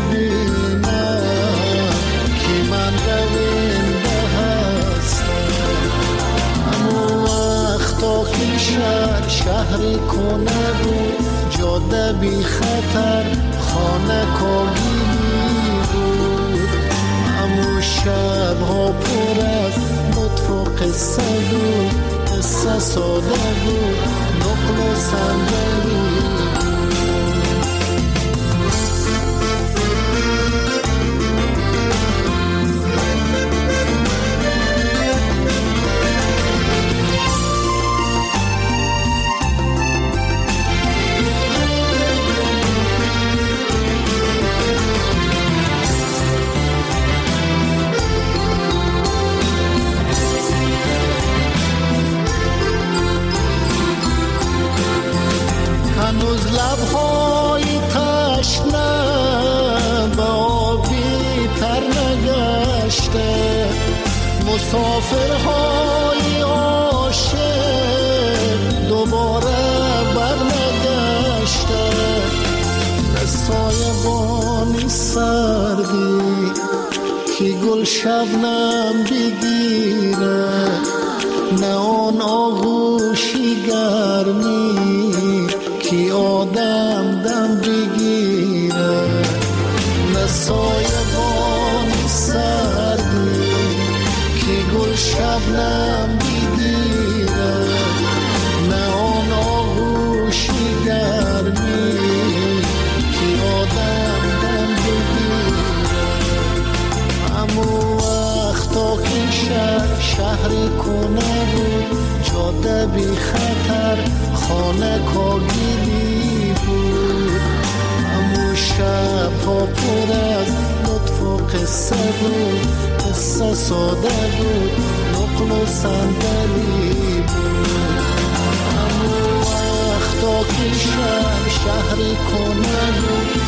ببینم که من رونده هستم. همون وقتا که شهر شهری کنه بود، جاده بی خطر، خانه کاگیلی بود. همون شب ها پر از لطف و قصه بود، قصه ساده بود، نقل و صندلی هنوز لبهای تشنه به آبی تر نگشته، مسافرهای عاشق دوباره بر نگشته. به سایبانی سردی که گل شبنم بگیره، نه آن آغوشی گرمی که آدم دم بگیره. نه سایبانی سردی که گل شبنم بگیره، نه آن آغوشی گرمی که آدم دم بگیره. همون وقتا که شهر شهری کنه بود، جاده بی خطر، خانه کاگیلی بود. همون شب ها پر از لطف و قصه بود، قصه ساده بود، نقل و صندلی بود. همون وقتا که شهر شهری کنه بود،